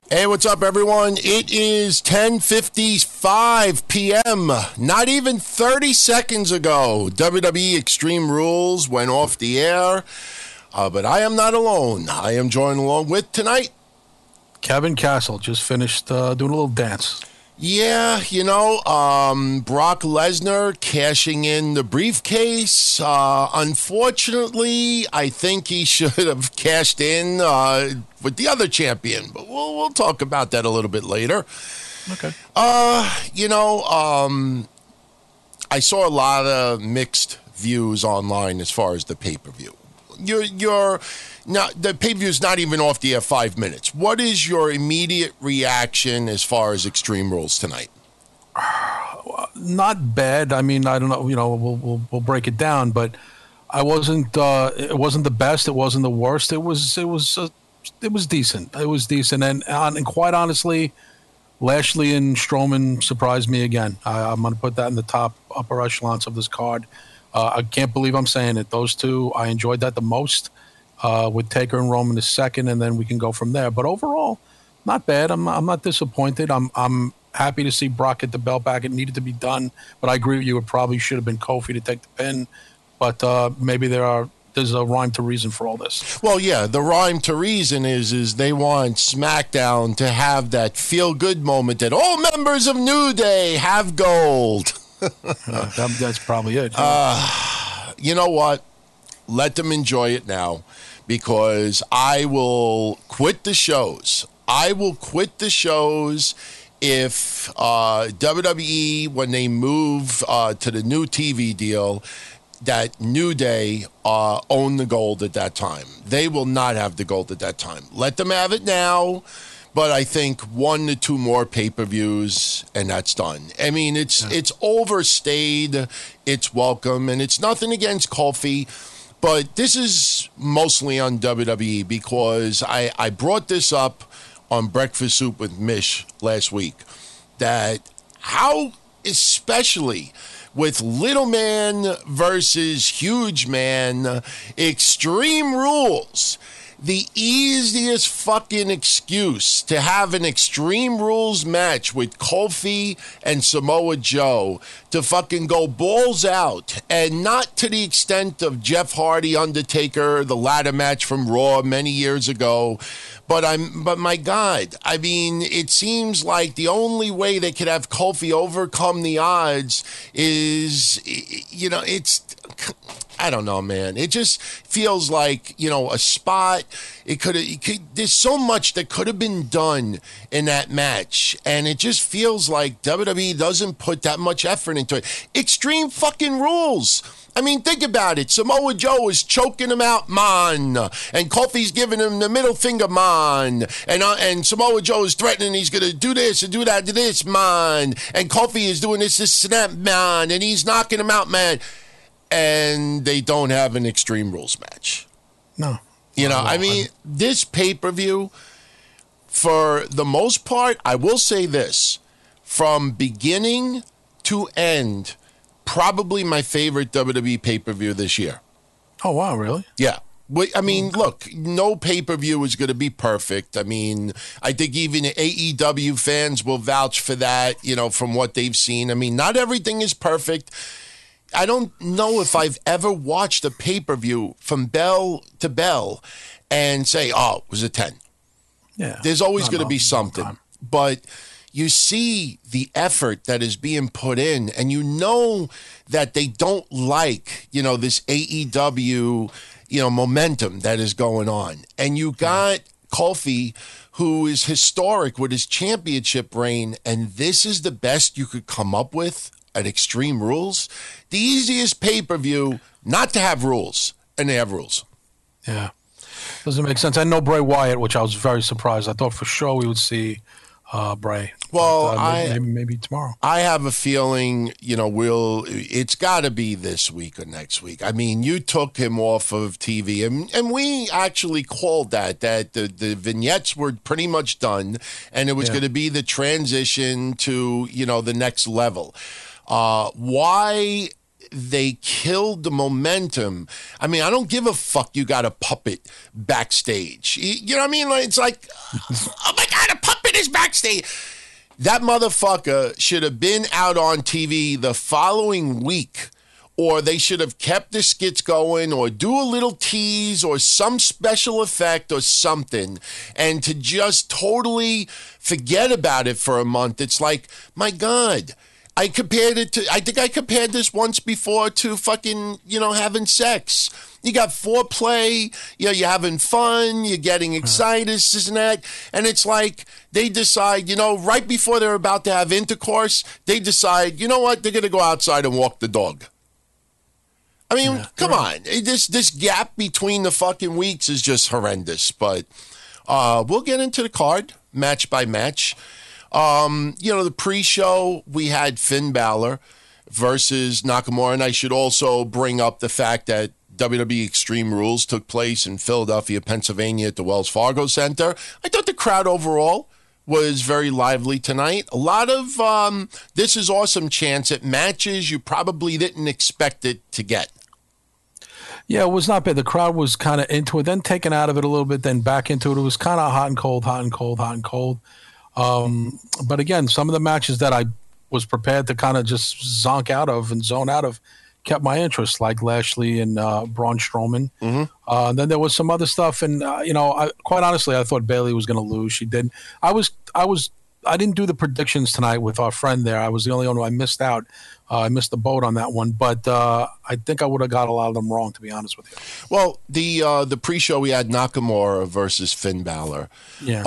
Hey, what's up, everyone? It is 10:55 p.m. Not even 30 seconds ago, WWE Extreme Rules went off the air. But I am not alone. I am joined along with tonight Kevin Castle. Just finished doing a little dance. Yeah, Brock Lesnar cashing in the briefcase. Unfortunately, I think he should have cashed in with the other champion, but we'll talk about that a little bit later. Okay. I saw a lot of mixed views online as far as the pay-per-view. Now, the pay-per-view is not even off the air 5 minutes. What is your immediate reaction as far as Extreme Rules tonight? Not bad. I mean, I don't know. We'll break it down, but I wasn't. It wasn't the best. It wasn't the worst. It was decent. It was decent, and quite honestly, Lashley and Strowman surprised me again. I'm going to put that in the upper echelons of this card. I can't believe I'm saying it. Those two, I enjoyed that the most. With Taker and Roman the second, and then we can go from there. But overall, not bad. I'm not disappointed. I'm happy to see Brock get the belt back. It needed to be done, but I agree with you. It probably should have been Kofi to take the pin. But maybe there's a rhyme to reason for all this. Well, yeah, the rhyme to reason is they want SmackDown to have that feel-good moment that all members of New Day have gold. That's probably it. You know what? Let them enjoy it now, because I will quit the shows. I will quit the shows if WWE, when they move to the new TV deal, that New Day own the gold at that time. They will not have the gold at that time. Let them have it now, but I think 1 to 2 more pay-per-views, and that's done. I mean, it's overstayed. It's welcome, and it's nothing against Kofi. But this is mostly on WWE, because I brought this up on Breakfast Soup with Mish last week, that how, especially with little man versus huge man, Extreme Rules, the easiest fucking excuse to have an Extreme Rules match with Kofi and Samoa Joe to fucking go balls out, and not to the extent of Jeff Hardy, Undertaker, the ladder match from Raw many years ago. But my God, I mean, it seems like the only way they could have Kofi overcome the odds is, I don't know, man. It just feels like, a spot. There's so much that could have been done in that match, and it just feels like WWE doesn't put that much effort into it. Extreme fucking Rules. I mean, think about it. Samoa Joe is choking him out, man. And Kofi's giving him the middle finger, man. And Samoa Joe is threatening he's going to do this and do that to this, man. And Kofi is doing this snap, man. And he's knocking him out, man. And they don't have an Extreme Rules match. No. This pay-per-view, for the most part, I will say this, from beginning to end, probably my favorite WWE pay-per-view this year. Oh, wow, really? Yeah. I mean, look, no pay-per-view is going to be perfect. I mean, I think even AEW fans will vouch for that, from what they've seen. I mean, not everything is perfect. I don't know if I've ever watched a pay-per-view from bell to bell and say, oh, it was a 10. Yeah. There's always going to be something. But you see the effort that is being put in, and you know that they don't like, this AEW, momentum that is going on. And you got Kofi, who is historic with his championship reign, and this is the best you could come up with at Extreme Rules. The easiest pay-per-view not to have rules, and they have rules. Yeah. Doesn't make sense. I know Bray Wyatt, which I was very surprised. I thought for sure we would see Bray. Well, maybe tomorrow. I have a feeling, it's got to be this week or next week. I mean, you took him off of TV, and we actually called that the vignettes were pretty much done, and it was going to be the transition to, the next level. Why they killed the momentum. I mean, I don't give a fuck you got a puppet backstage. You know what I mean? It's like, oh my God, a puppet backstage. That motherfucker should have been out on TV the following week, or they should have kept the skits going, or do a little tease or some special effect or something, and to just totally forget about it for a month. It's like, my God. I think I compared this once before to fucking, having sex. You got foreplay, you're having fun, you're getting excited, this and that. And it's like they decide, right before they're about to have intercourse, they decide, you know what, they're going to go outside and walk the dog. I mean, come on. This gap between the fucking weeks is just horrendous. But we'll get into the card, match by match. The pre-show, we had Finn Balor versus Nakamura, and I should also bring up the fact that WWE Extreme Rules took place in Philadelphia, Pennsylvania at the Wells Fargo Center. I thought the crowd overall was very lively tonight. A lot of this is awesome chants at matches you probably didn't expect it to get. Yeah, it was not bad. The crowd was kind of into it, then taken out of it a little bit, then back into it. It was kind of hot and cold, hot and cold, hot and cold. But again, some of the matches that I was prepared to kind of just zonk out of and zone out of kept my interest, like Lashley and Braun Strowman. Mm-hmm. Then there was some other stuff, and quite honestly, I thought Bayley was going to lose. She didn't. I didn't do the predictions tonight with our friend there. I was the only one who I missed out. I missed the boat on that one, but I think I would have got a lot of them wrong, to be honest with you. Well, the pre-show we had Nakamura versus Finn Balor. Yeah.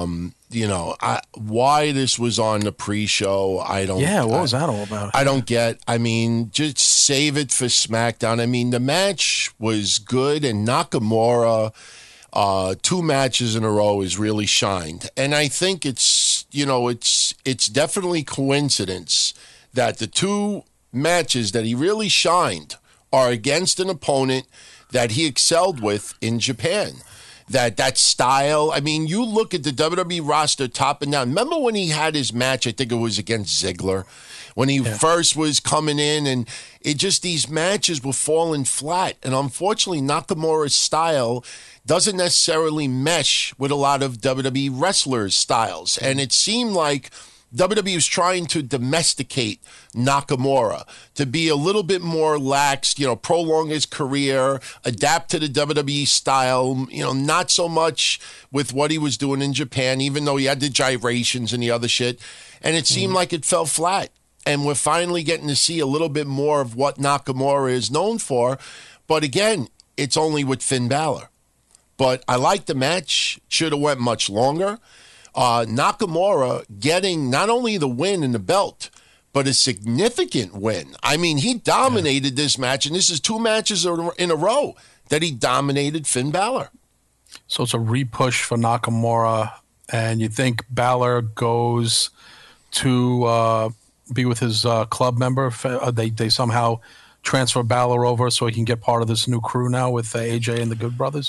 Why this was on the pre-show, I don't. Yeah, what was that all about? I don't get. I mean, just save it for SmackDown. I mean, the match was good, and Nakamura, 2 matches in a row, has really shined, and I think it's definitely coincidence that the 2 matches that he really shined are against an opponent that he excelled with in Japan. That style. I mean, you look at the WWE roster top and down. Remember when he had his match, I think it was against Ziggler, when he first was coming in, and these matches were falling flat. And unfortunately, Nakamura's style doesn't necessarily mesh with a lot of WWE wrestlers' styles. And it seemed like WWE was trying to domesticate Nakamura, to be a little bit more lax, prolong his career, adapt to the WWE style, not so much with what he was doing in Japan, even though he had the gyrations and the other shit. And it seemed like it fell flat. And we're finally getting to see a little bit more of what Nakamura is known for. But again, it's only with Finn Balor. But I like the match. Should have went much longer. Nakamura getting not only the win and the belt, but a significant win. I mean, he dominated this match, and this is 2 matches in a row that he dominated Finn Balor. So it's a re-push for Nakamura, and you think Balor goes to be with his club member? They somehow transfer Balor over so he can get part of this new crew now with AJ and the Good Brothers?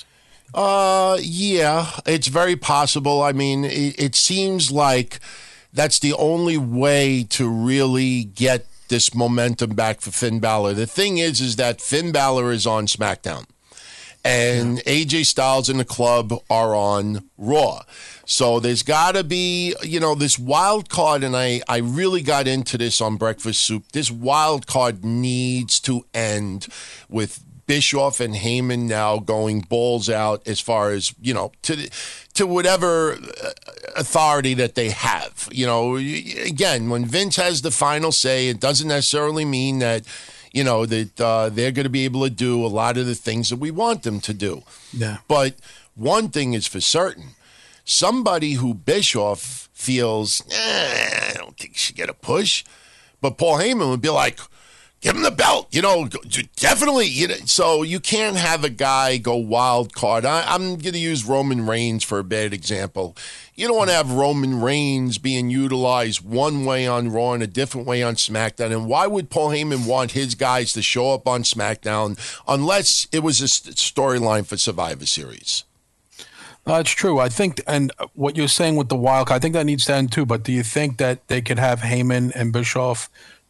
Yeah, it's very possible. I mean, it seems like that's the only way to really get this momentum back for Finn Balor. The thing is that Finn Balor is on SmackDown, and AJ Styles and the club are on Raw. So there's got to be, this wild card, and I really got into this on Breakfast Soup. This wild card needs to end with Bischoff and Heyman now going balls out as far as, to whatever authority that they have. Again, when Vince has the final say, it doesn't necessarily mean that, that they're going to be able to do a lot of the things that we want them to do. Yeah. But one thing is for certain. Somebody who Bischoff feels, I don't think he should get a push. But Paul Heyman would be like, give him the belt, definitely. So you can't have a guy go wild card. I'm going to use Roman Reigns for a bad example. You don't want to have Roman Reigns being utilized one way on Raw and a different way on SmackDown. And why would Paul Heyman want his guys to show up on SmackDown unless it was a storyline for Survivor Series? It's true. I think, and what you're saying with the wild card, I think that needs to end too. But do you think that they could have Heyman and Bischoff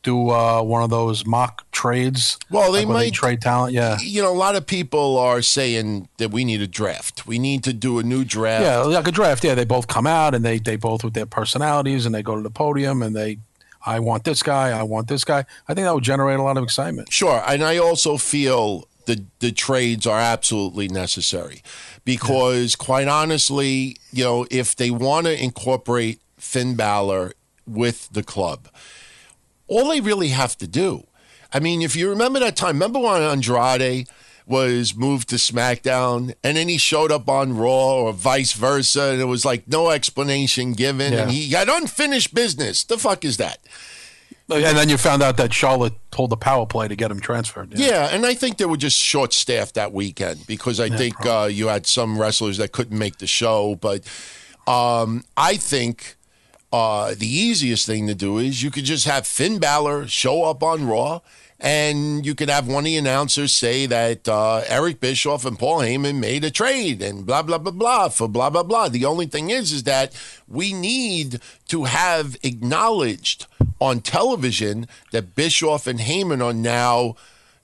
do one of those mock trades. Well, they like where might trade talent. Yeah, You know, a lot of people are saying that we need a draft. We need to do a new draft. yeah, like a draft. Yeah, they both come out and they both with their personalities and they go to the podium and I want this guy. I want this guy. I think that would generate a lot of excitement. Sure, and I also feel the trades are absolutely necessary because, quite honestly, you know, if they want to incorporate Finn Balor with the club, all they really have to do. I mean, if you remember that time, remember when Andrade was moved to SmackDown and then he showed up on Raw or vice versa, and it was like no explanation given, and he had unfinished business. The fuck is that? And then you found out that Charlotte pulled the power play to get him transferred. Yeah, and I think they were just short-staffed that weekend because I think you had some wrestlers that couldn't make the show. But I think the easiest thing to do is you could just have Finn Balor show up on Raw, and you could have one of the announcers say that Eric Bischoff and Paul Heyman made a trade and blah, blah, blah, blah for blah, blah, blah. The only thing is that we need to have acknowledged on television that Bischoff and Heyman are now,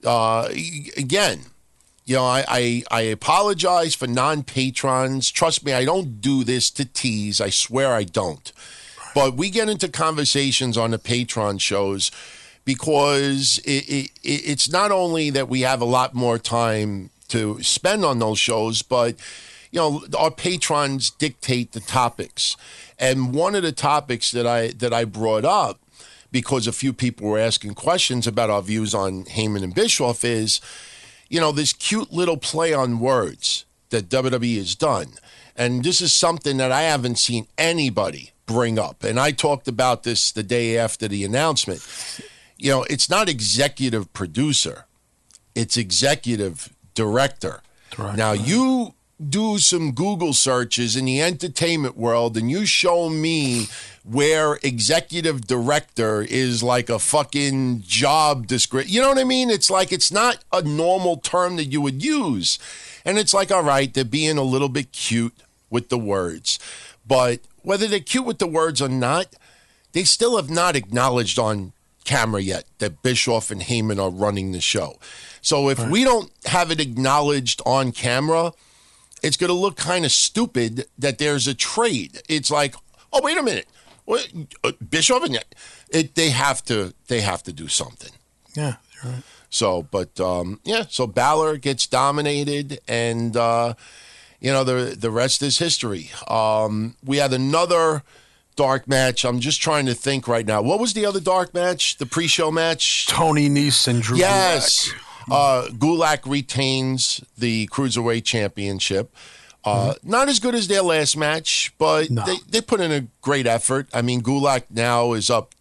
again, you know, I apologize for non-patrons. Trust me, I don't do this to tease. I swear I don't. But we get into conversations on the Patreon shows because it's not only that we have a lot more time to spend on those shows, but, you know, our patrons dictate the topics. And one of the topics that I brought up, because a few people were asking questions about our views on Heyman and Bischoff, is, you know, this cute little play on words that WWE has done. And this is something that I haven't seen anybody bring up. And I talked about this the day after the announcement. You know, it's not executive producer. It's executive director. Now, you do some Google searches in the entertainment world and you show me where executive director is like a fucking job description. You know what I mean? It's like it's not a normal term that you would use. And it's like, all right, they're being a little bit cute with the words. But whether they're cute with the words or not, they still have not acknowledged on camera yet that Bischoff and Heyman are running the show. So if we don't have it acknowledged on camera, it's going to look kind of stupid that there's a trade. It's like, oh, wait a minute. What, Bischoff and they have to do something. Yeah, you're right. So, but so Balor gets dominated, and you know, the rest is history. We had another dark match. I'm just trying to think right now. What was the other dark match? The pre-show match? Tony Nese and Drew Gulak. Gulak retains the Cruiserweight Championship. Not as good as their last match, but they put in a great effort. I mean, Gulak now is up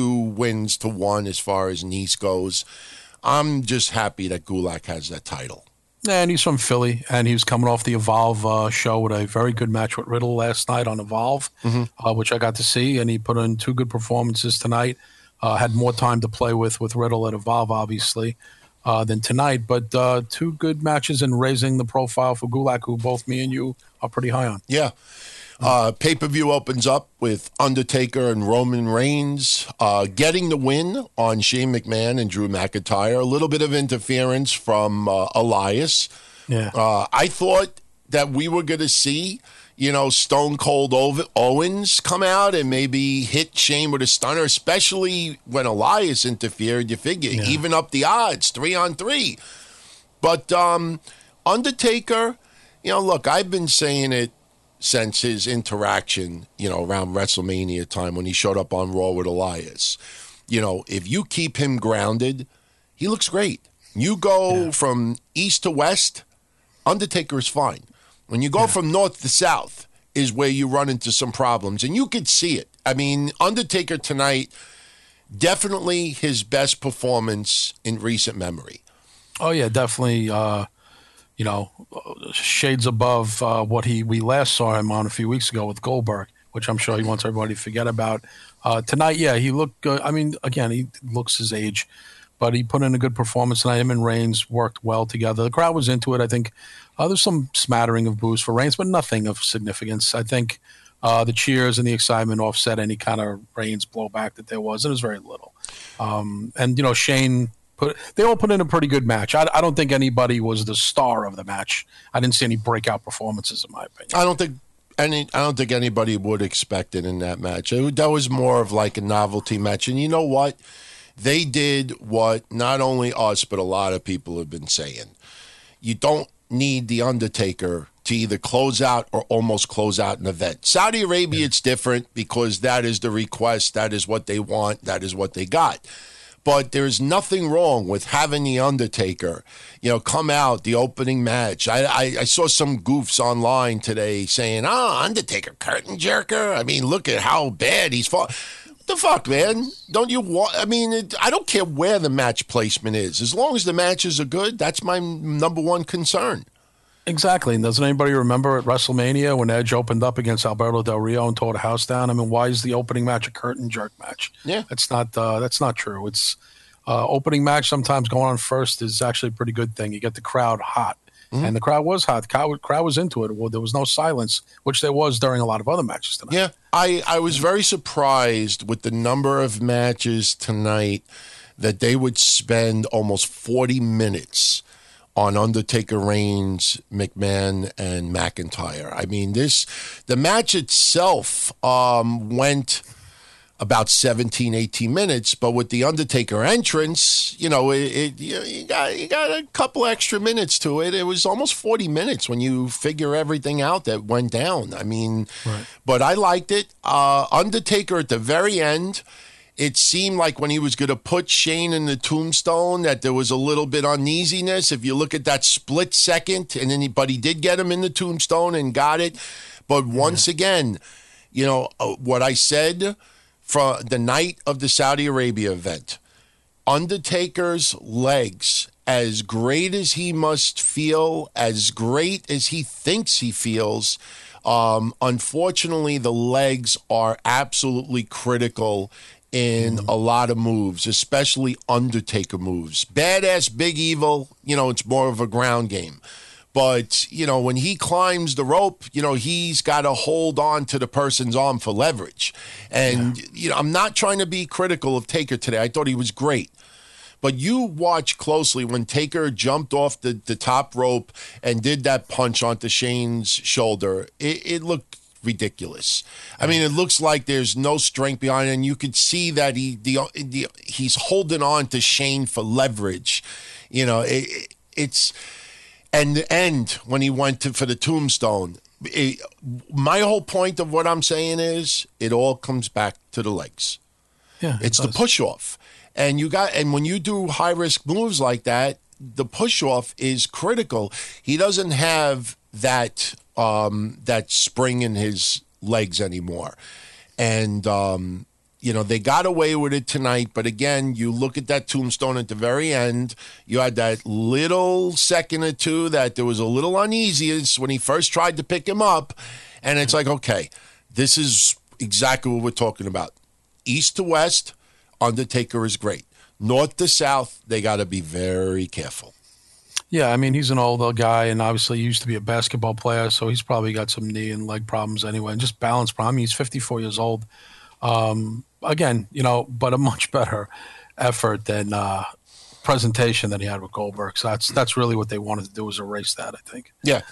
2-1 as far as Nese goes. I'm just happy that Gulak has that title. And he's from Philly, and he was coming off the Evolve show with a very good match with Riddle last night on Evolve, which I got to see, and he put in 2 good performances tonight. Had more time to play with Riddle at Evolve, obviously, than tonight, but 2 good matches in raising the profile for Gulak, who both me and you are pretty high on. Yeah. Pay-per-view opens up with Undertaker and Roman Reigns getting the win on Shane McMahon and Drew McIntyre. A little bit of interference from Elias. Yeah. I thought that we were going to see, you know, Stone Cold Owens come out and maybe hit Shane with a stunner, especially when Elias interfered. You figure even up the odds, 3-on-3. But Undertaker, you know, look, I've been saying it since his interaction, you know, around WrestleMania time when he showed up on Raw with Elias. You know, if you keep him grounded, he looks great. You go from east to west, Undertaker is fine. When you go from north to south is where you run into some problems, and you could see it. I mean, Undertaker tonight, definitely his best performance in recent memory. Oh, yeah, definitely. You know, shades above what we last saw him on a few weeks ago with Goldberg, which I'm sure he wants everybody to forget about. Tonight, he looked good. I mean, again, he looks his age, but he put in a good performance tonight. Him and Reigns worked well together. The crowd was into it. I think there's some smattering of boos for Reigns, but nothing of significance. I think the cheers and the excitement offset any kind of Reigns blowback that there was, and it was very little. And Shane they all put in a pretty good match. I don't think anybody was the star of the match. I didn't see any breakout performances, in my opinion. I don't think anybody would expect it in that match. That was more of like a novelty match. And you know what? They did what not only us, but a lot of people have been saying. You don't need The Undertaker to either close out or almost close out an event. Saudi Arabia, It's different because that is the request. That is what they want. That is what they got. But there's nothing wrong with having The Undertaker, come out the opening match. I saw some goofs online today saying, Undertaker curtain jerker. I mean, look at how bad he's fought. What the fuck, man? Don't you want? I mean, I don't care where the match placement is. As long as the matches are good, that's my number one concern. Exactly. And doesn't anybody remember at WrestleMania when Edge opened up against Alberto Del Rio and tore the house down? I mean, why is the opening match a curtain jerk match? Yeah. That's not true. It's opening match sometimes going on first is actually a pretty good thing. You get the crowd hot. Mm-hmm. And the crowd was hot. The crowd was into it. Well, there was no silence, which there was during a lot of other matches tonight. Yeah. I was very surprised with the number of matches tonight that they would spend almost 40 minutes on Undertaker, Reigns, McMahon, and McIntyre. I mean, the match itself went about 17, 18 minutes, but with the Undertaker entrance, you got a couple extra minutes to it. It was almost 40 minutes when you figure everything out that went down. I mean, right. But I liked it. Undertaker at the very end, it seemed like when he was going to put Shane in the tombstone that there was a little bit uneasiness. If you look at that split second, but he did get him in the tombstone and got it. But once again, what I said from the night of the Saudi Arabia event, Undertaker's legs, as great as he must feel, as great as he thinks he feels, unfortunately, the legs are absolutely critical in a lot of moves, especially Undertaker moves. Badass Big Evil, it's more of a ground game. But, when he climbs the rope, he's got to hold on to the person's arm for leverage. And, I'm not trying to be critical of Taker today. I thought he was great. But you watch closely when Taker jumped off the top rope and did that punch onto Shane's shoulder. It looked ridiculous. I mean, it looks like there's no strength behind it, and you could see that he's holding on to Shane for leverage. It's and the end when he went for the tombstone. My whole point of what I'm saying is it all comes back to the legs. Yeah, it's the push off, and when you do high risk moves like that, the push off is critical. He doesn't have that spring in his legs anymore. And, they got away with it tonight. But again, you look at that tombstone at the very end, you had that little second or two that there was a little uneasiness when he first tried to pick him up. And it's like, okay, this is exactly what we're talking about. East to west, Undertaker is great. North to south, they got to be very careful. Yeah, I mean, he's an older guy, and obviously he used to be a basketball player, so he's probably got some knee and leg problems anyway, and just balance problems. I mean, he's 54 years old. Again, but a much better effort than presentation that he had with Goldberg. So that's really what they wanted to do, was erase that, I think. Yeah.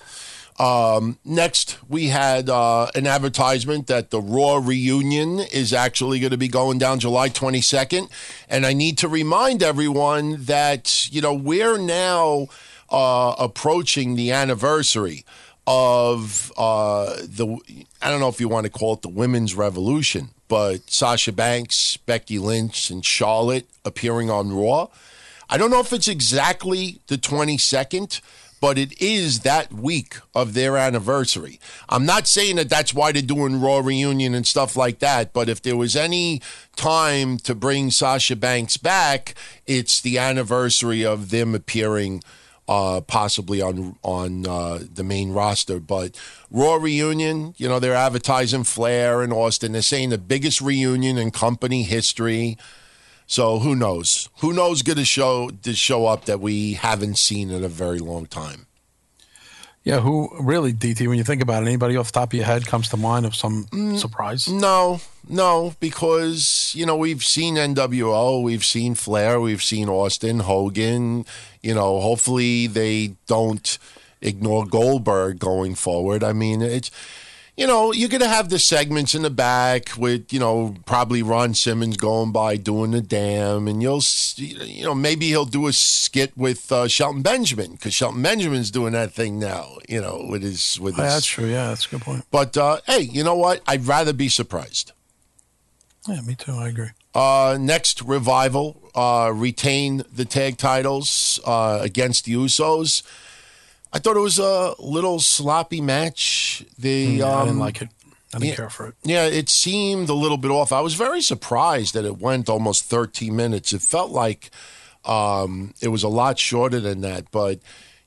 Next, we had an advertisement that the Raw reunion is actually going to be going down July 22nd. And I need to remind everyone that, we're now approaching the anniversary of I don't know if you want to call it the women's revolution, but Sasha Banks, Becky Lynch, and Charlotte appearing on Raw. I don't know if it's exactly the 22nd, but it is that week of their anniversary. I'm not saying that that's why they're doing Raw reunion and stuff like that, but if there was any time to bring Sasha Banks back, it's the anniversary of them appearing possibly on the main roster. But Raw reunion, they're advertising Flair and Austin. They're saying the biggest reunion in company history. So who knows? Who knows going to show up that we haven't seen in a very long time? Yeah, who really, DT, when you think about it, anybody off the top of your head comes to mind of some surprise? No, No, because, we've seen NWO, we've seen Flair, we've seen Austin, Hogan. Hopefully they don't ignore Goldberg going forward. I mean, it's, you're going to have the segments in the back with, probably Ron Simmons going by doing the damn, and maybe he'll do a skit with Shelton Benjamin, because Shelton Benjamin's doing that thing now, with his. That's true. Yeah, that's a good point. But hey, you know what? I'd rather be surprised. Yeah, me too. I agree. Next, Revival retain the tag titles against the Usos. I thought it was a little sloppy match. I didn't like it. I didn't care for it. Yeah, it seemed a little bit off. I was very surprised that it went almost 13 minutes. It felt like it was a lot shorter than that. But,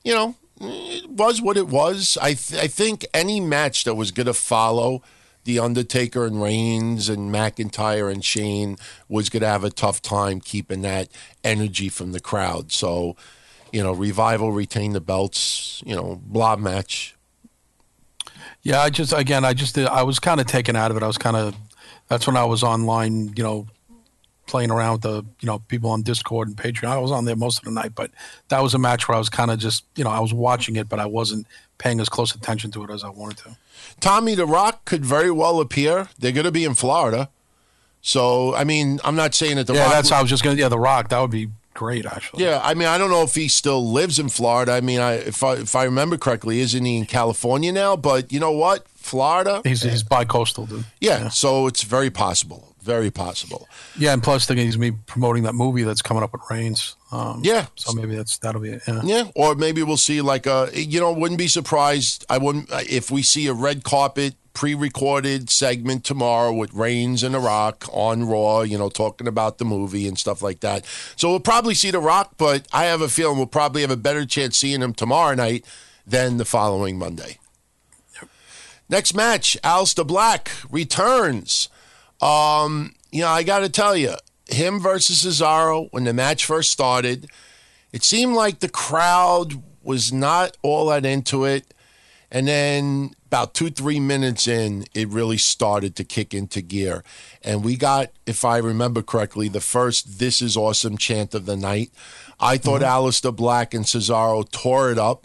it was what it was. I think any match that was going to follow The Undertaker and Reigns and McIntyre and Shane was going to have a tough time keeping that energy from the crowd. So, Revival retain the belts, blob match. Yeah, I was kind of taken out of it. That's when I was online, playing around with the, people on Discord and Patreon. I was on there most of the night, but that was a match where I was kind of just, I was watching it, but I wasn't paying as close attention to it as I wanted to. Tommy The Rock could very well appear. They're going to be in Florida. So, I mean, I'm not saying that The Rock... Yeah, that's how I was just going to... Yeah, The Rock, that would be great, actually. Yeah, I mean, I don't know if he still lives in Florida. I mean, if I remember correctly, isn't he in California now? But you know what? Florida... He's bi-coastal, dude. Yeah, so it's very possible. Very possible. Yeah, and plus, he's me promoting that movie that's coming up with Reigns. Yeah. So maybe that'll be it. Yeah, or maybe we'll see wouldn't be surprised. I wouldn't if we see a red carpet pre-recorded segment tomorrow with Reigns and The Rock on Raw, talking about the movie and stuff like that. So we'll probably see The Rock, but I have a feeling we'll probably have a better chance seeing him tomorrow night than the following Monday. Yep. Next match, Aleister Black returns. I got to tell you, him versus Cesaro, when the match first started, it seemed like the crowd was not all that into it. And then about 2-3 minutes in, it really started to kick into gear. And we got, if I remember correctly, the first "This is awesome" chant of the night. I thought Aleister Black and Cesaro tore it up.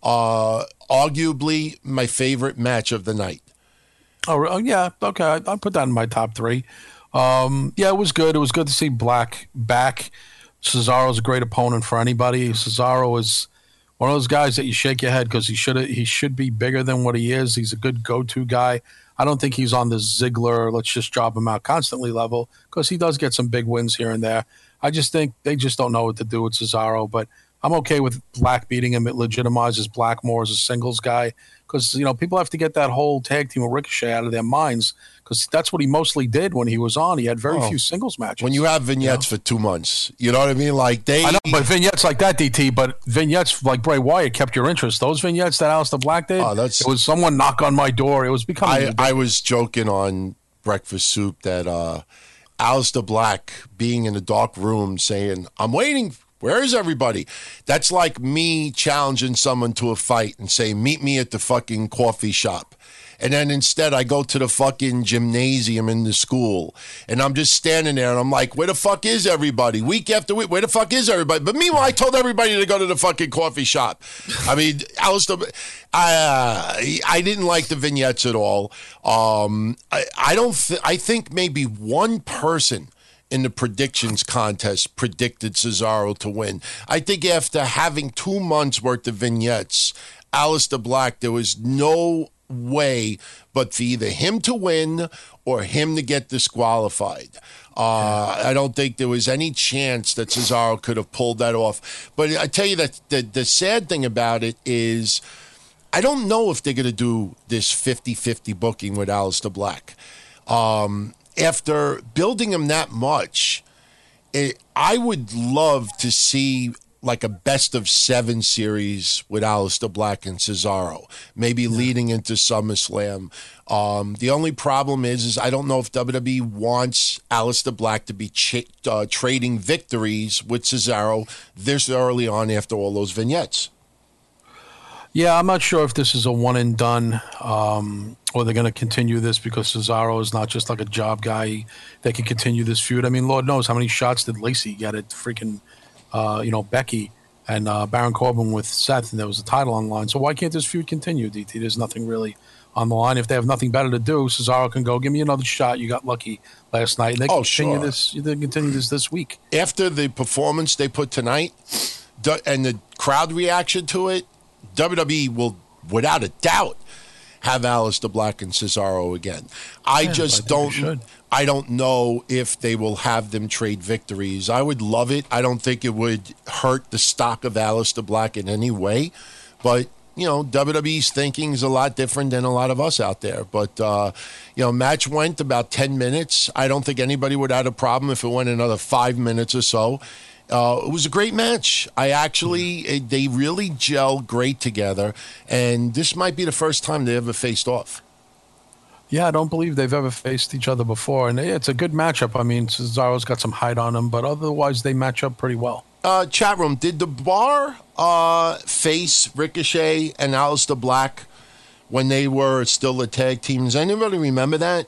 Arguably my favorite match of the night. Oh, yeah. Okay. I'll put that in my top 3. Yeah, it was good. It was good to see Black back. Cesaro's a great opponent for anybody. Cesaro is one of those guys that you shake your head because he should be bigger than what he is. He's a good go-to guy. I don't think he's on the Ziggler, let's just job him out constantly level, because he does get some big wins here and there. I just think they just don't know what to do with Cesaro, but I'm okay with Black beating him. It legitimizes Black more as a singles guy because, people have to get that whole tag team with Ricochet out of their minds because that's what he mostly did when he was on. He had very few singles matches. When you have vignettes for 2 months, you know what I mean? I know, but vignettes like that, DT, but vignettes like Bray Wyatt kept your interest. Those vignettes that Aleister Black did, it was someone knock on my door. It was becoming... I was joking on Breakfast Soup that Aleister Black being in a dark room saying, "I'm waiting. Where is everybody?" That's like me challenging someone to a fight and saying, "Meet me at the fucking coffee shop." And then instead I go to the fucking gymnasium in the school and I'm just standing there and I'm like, where the fuck is everybody? Week after week, where the fuck is everybody? But meanwhile, I told everybody to go to the fucking coffee shop. I mean, I didn't like the vignettes at all. I think maybe one person in the predictions contest predicted Cesaro to win. I think after having 2 months worth of vignettes, Aleister Black, there was no way but for either him to win or him to get disqualified. I don't think there was any chance that Cesaro could have pulled that off. But I tell you that the sad thing about it is I don't know if they're going to do this 50-50 booking with Aleister Black. After building him that much, I would love to see like a best-of-7 series with Aleister Black and Cesaro, maybe leading into SummerSlam. The only problem is I don't know if WWE wants Aleister Black to be trading victories with Cesaro this early on after all those vignettes. Yeah, I'm not sure if this is a one and done, or they're going to continue this because Cesaro is not just like a job guy. They can continue this feud. I mean, Lord knows how many shots did Lacey get at freaking, Becky and Baron Corbin with Seth, and there was a title on the line. So why can't this feud continue, DT? There's nothing really on the line. If they have nothing better to do, Cesaro can go, give me another shot. You got lucky last night. And they can continue this. They can continue this week. After the performance they put tonight and the crowd reaction to it, WWE will, without a doubt, have Aleister Black and Cesaro again. I don't know if they will have them trade victories. I would love it. I don't think it would hurt the stock of Aleister Black in any way. But, WWE's thinking is a lot different than a lot of us out there. But, match went about 10 minutes. I don't think anybody would have a problem if it went another 5 minutes or so. It was a great match. They really gel great together, and this might be the first time they ever faced off. Yeah, I don't believe they've ever faced each other before, and it's a good matchup. I mean, Cesaro's got some height on him, but otherwise they match up pretty well. Chat room, did the Bar face Ricochet and Aleister Black when they were still the tag team? Does anybody remember that?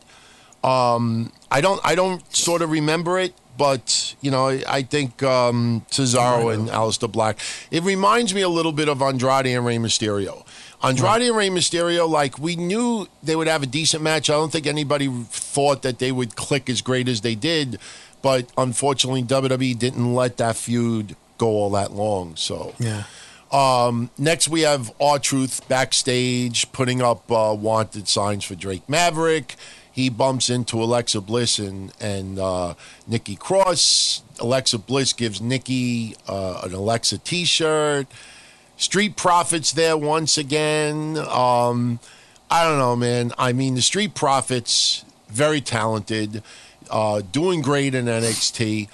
I don't sort of remember it. But, I think Cesaro and Aleister Black, it reminds me a little bit of Andrade and Rey Mysterio. Andrade and Rey Mysterio, we knew they would have a decent match. I don't think anybody thought that they would click as great as they did. But unfortunately, WWE didn't let that feud go all that long. So, yeah. Next, we have R-Truth backstage putting up wanted signs for Drake Maverick. He bumps into Alexa Bliss and Nikki Cross. Alexa Bliss gives Nikki an Alexa T-shirt. Street Profits there once again. I don't know, man. I mean, the Street Profits, very talented, doing great in NXT.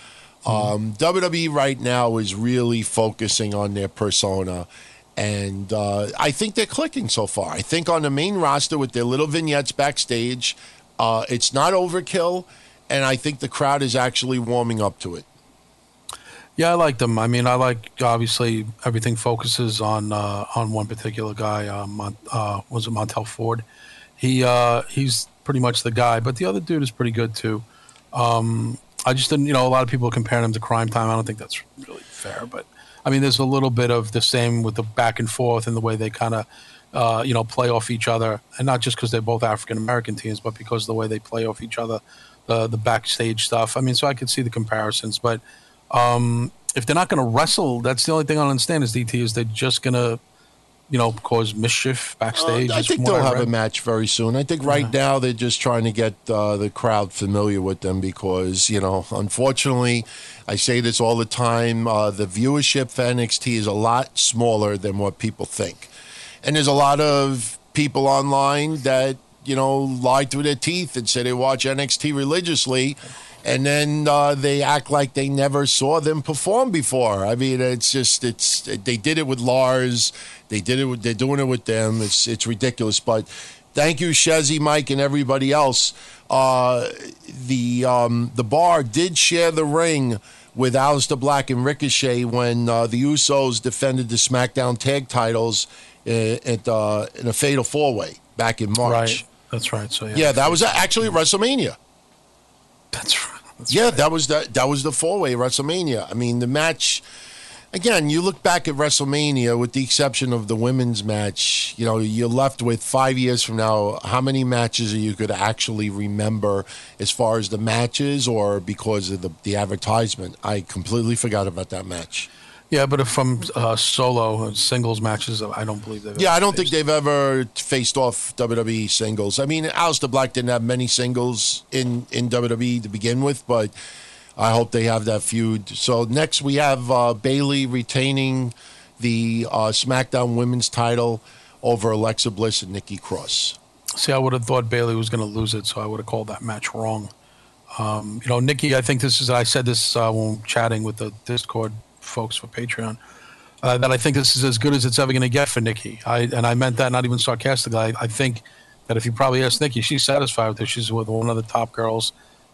WWE right now is really focusing on their persona. And I think they're clicking so far. I think on the main roster with their little vignettes backstage, it's not overkill, and I think the crowd is actually warming up to it. Yeah, I like them. I mean, obviously everything focuses on one particular guy. Was it Montel Ford? He's pretty much the guy, but the other dude is pretty good too. I just didn't, a lot of people comparing him to Crime Time. I don't think that's really fair, but I mean, there's a little bit of the same with the back and forth and the way they kind of play off each other, and not just because they're both African-American teams, but because of the way they play off each other, the backstage stuff. I mean, so I could see the comparisons, but if they're not going to wrestle, that's the only thing I don't understand is DT, is they're just going to, cause mischief backstage. I think they'll have a match very soon. I think right now they're just trying to get the crowd familiar with them because, unfortunately, I say this all the time, the viewership for NXT is a lot smaller than what people think. And there's a lot of people online that, lie through their teeth and say they watch NXT religiously, and then they act like they never saw them perform before. I mean, they did it with Lars. They're doing it with them. It's ridiculous. But thank you, Shezzy, Mike, and everybody else. The Bar did share the ring with Aleister Black and Ricochet when the Usos defended the SmackDown tag titles in a Fatal 4-Way back in March. Right. That's right. So that was actually WrestleMania. That's right. Right. That was the 4-Way WrestleMania. I mean, the match. Again, you look back at WrestleMania, with the exception of the women's match, you're left with 5 years from now, how many matches you could actually remember as far as the matches or because of the advertisement. I completely forgot about that match. Yeah, but from solo singles matches, I don't believe they've. Yeah, I don't think they've ever faced off WWE singles. I mean, Aleister Black didn't have many singles in WWE to begin with, but I hope they have that feud. So next we have Bayley retaining the SmackDown Women's title over Alexa Bliss and Nikki Cross. See, I would have thought Bayley was going to lose it, so I would have called that match wrong. Nikki, I think I said this when chatting with the Discord folks for Patreon, that I think this is as good as it's ever going to get for Nikki. I meant that not even sarcastically. I think that if you probably ask Nikki, she's satisfied with it. She's with one of the top girls.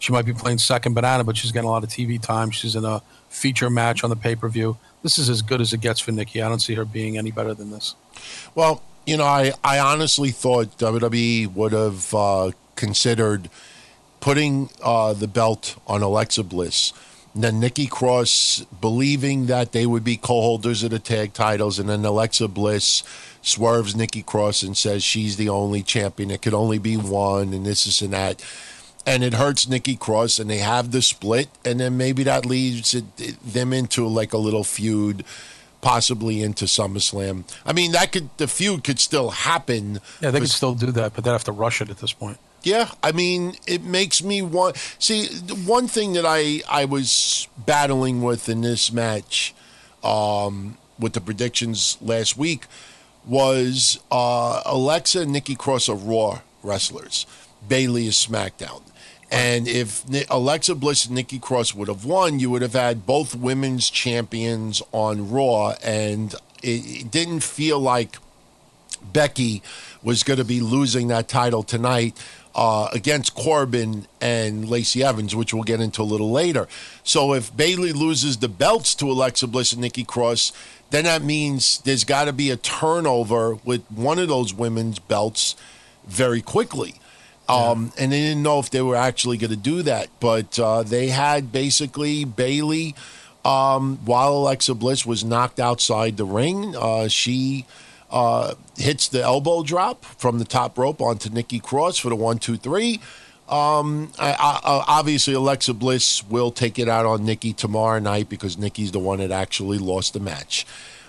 She might be playing second banana, but she's getting a lot of TV time. She's in a feature match on the pay-per-view. This is as good as it gets for Nikki. I don't see her being any better than this. Well, I honestly thought WWE would have considered putting the belt on Alexa Bliss. And then Nikki Cross believing that they would be co-holders of the tag titles, and then Alexa Bliss swerves Nikki Cross and says she's the only champion. It could only be one, and this and that. And it hurts Nikki Cross, and they have the split, and then maybe that leads them into like a little feud, possibly into SummerSlam. I mean, the feud could still happen. Yeah, they could still do that, but they'd have to rush it at this point. Yeah, I mean, it makes me want... See, one thing that I was battling with in this match, with the predictions last week, was Alexa and Nikki Cross are Raw wrestlers. Bayley is SmackDown. And if Alexa Bliss and Nikki Cross would have won, you would have had both women's champions on Raw, and it didn't feel like Becky was going to be losing that title tonight against Corbin and Lacey Evans, which we'll get into a little later. So if Bayley loses the belts to Alexa Bliss and Nikki Cross, then that means there's got to be a turnover with one of those women's belts very quickly. And they didn't know if they were actually going to do that. But they had basically Bayley, while Alexa Bliss was knocked outside the ring, she hits the elbow drop from the top rope onto Nikki Cross for the 1, 2, 3. Obviously, Alexa Bliss will take it out on Nikki tomorrow night because Nikki's the one that actually lost the match.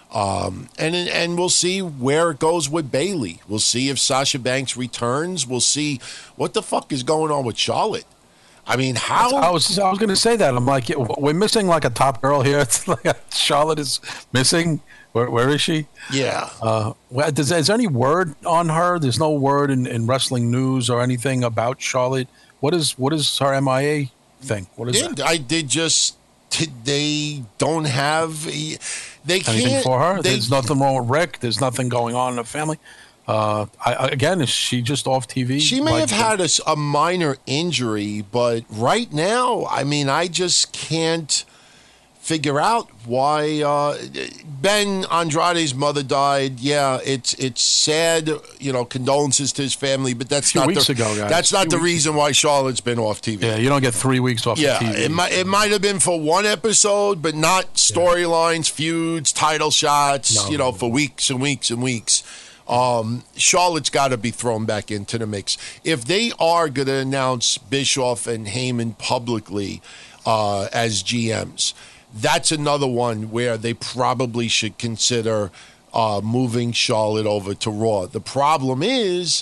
And we'll see where it goes with Bayley. We'll see if Sasha Banks returns. We'll see what the fuck is going on with Charlotte. I mean, how? I was going to say that. I'm like, we're missing like a top girl here. It's like Charlotte is missing. Where is she? Yeah. Is there any word on her? There's no word in wrestling news or anything about Charlotte. What is her MIA thing? What is that? They don't have. They can't. Anything for her? There's nothing wrong with Rick. There's nothing going on in the family. Again, is she just off TV? She may have had a minor injury, but right now, I mean, I just can't figure out why Ben Andrade's mother died. Yeah, it's sad, condolences to his family, but that's not the reason why Charlotte's been off TV. Yeah, you don't get 3 weeks off TV. It might have been for one episode, but not storylines, feuds, title shots, for weeks and weeks and weeks. Charlotte's got to be thrown back into the mix. If they are going to announce Bischoff and Heyman publicly as GMs, that's another one where they probably should consider moving Charlotte over to Raw. The problem is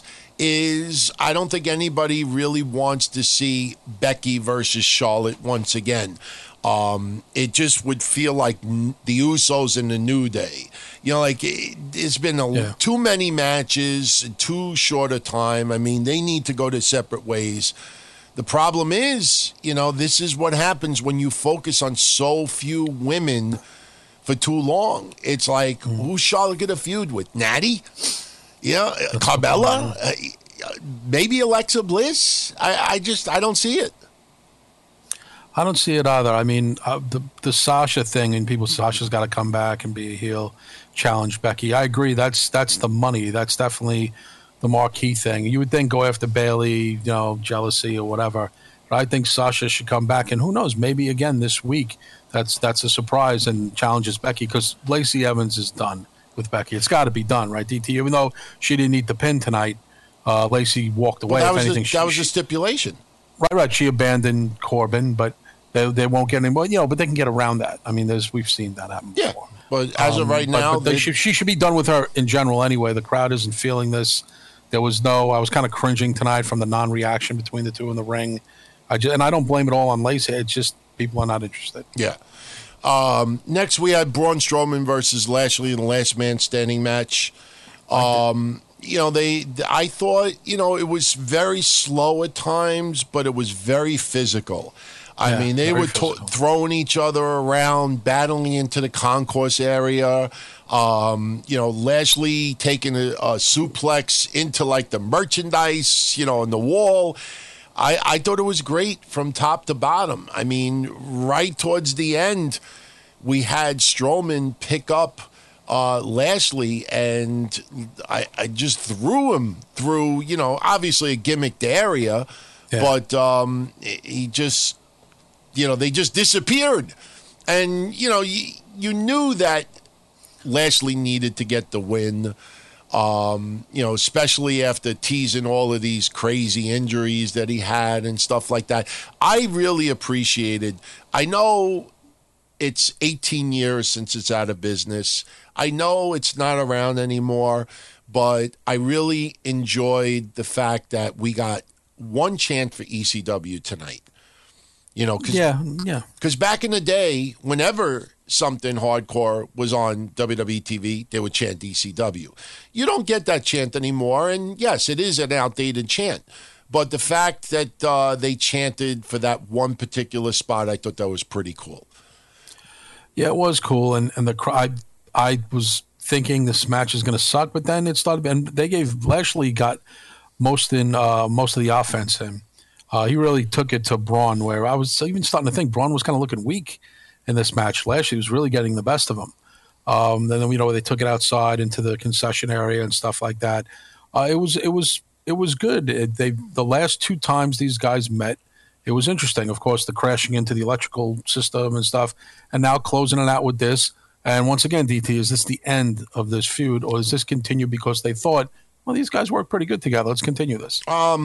I don't think anybody really wants to see Becky versus Charlotte once again. It just would feel like the Usos in the New Day. It's been too many matches in too short a time. I mean, they need to go their separate ways. The problem is, this is what happens when you focus on so few women for too long. It's like, who's Charlotte going to feud with? Natty? Carmella? Maybe Alexa Bliss? I don't see it. I don't see it either. I mean, the Sasha thing, and Sasha's got to come back and be a heel, challenge Becky. I agree. That's the money. That's definitely the marquee thing. You would think go after Bayley, jealousy or whatever. But I think Sasha should come back, and who knows, maybe again this week. That's a surprise and challenges Becky because Lacey Evans is done with Becky. It's got to be done, right, DT? Even though she didn't eat the pin tonight, Lacey walked away. Well, that was the stipulation. Right. She abandoned Corbin, but they won't get any more. But they can get around that. I mean, we've seen that happen before. But as of right now, she should be done with her in general anyway. The crowd isn't feeling this. I was kind of cringing tonight from the non-reaction between the two in the ring. And I don't blame it all on Lacey. It's just people are not interested. Yeah. Next, we had Braun Strowman versus Lashley in the Last Man Standing match. I thought, it was very slow at times, but it was very physical. I mean, they were throwing each other around, battling into the concourse area. Lashley taking a suplex into like the merchandise, in the wall. I thought it was great from top to bottom. I mean, right towards the end, we had Strowman pick up Lashley, and I just threw him through, obviously a gimmicked area, but he just, they just disappeared. And, you knew that Lashley needed to get the win. Especially after teasing all of these crazy injuries that he had and stuff like that. I really appreciated, I know it's 18 years since it's out of business. I know it's not around anymore, but I really enjoyed the fact that we got one chant for ECW tonight. Because back in the day, whenever something hardcore was on WWE TV, they would chant ECW. You don't get that chant anymore, and yes, it is an outdated chant. But the fact that they chanted for that one particular spot, I thought that was pretty cool. Yeah, it was cool, and the crowd. I was thinking this match is going to suck, but then it started, and they gave Lashley got most of the offense in. He really took it to Braun, where I was even starting to think Braun was kind of looking weak in this match. Lashley was really getting the best of him. Then they took it outside into the concession area and stuff like that. It was good. The last two times these guys met, it was interesting. Of course, the crashing into the electrical system and stuff, and now closing it out with this. And once again, DT, is this the end of this feud, or does this continue because they thought, well, these guys work pretty good together. Let's continue this.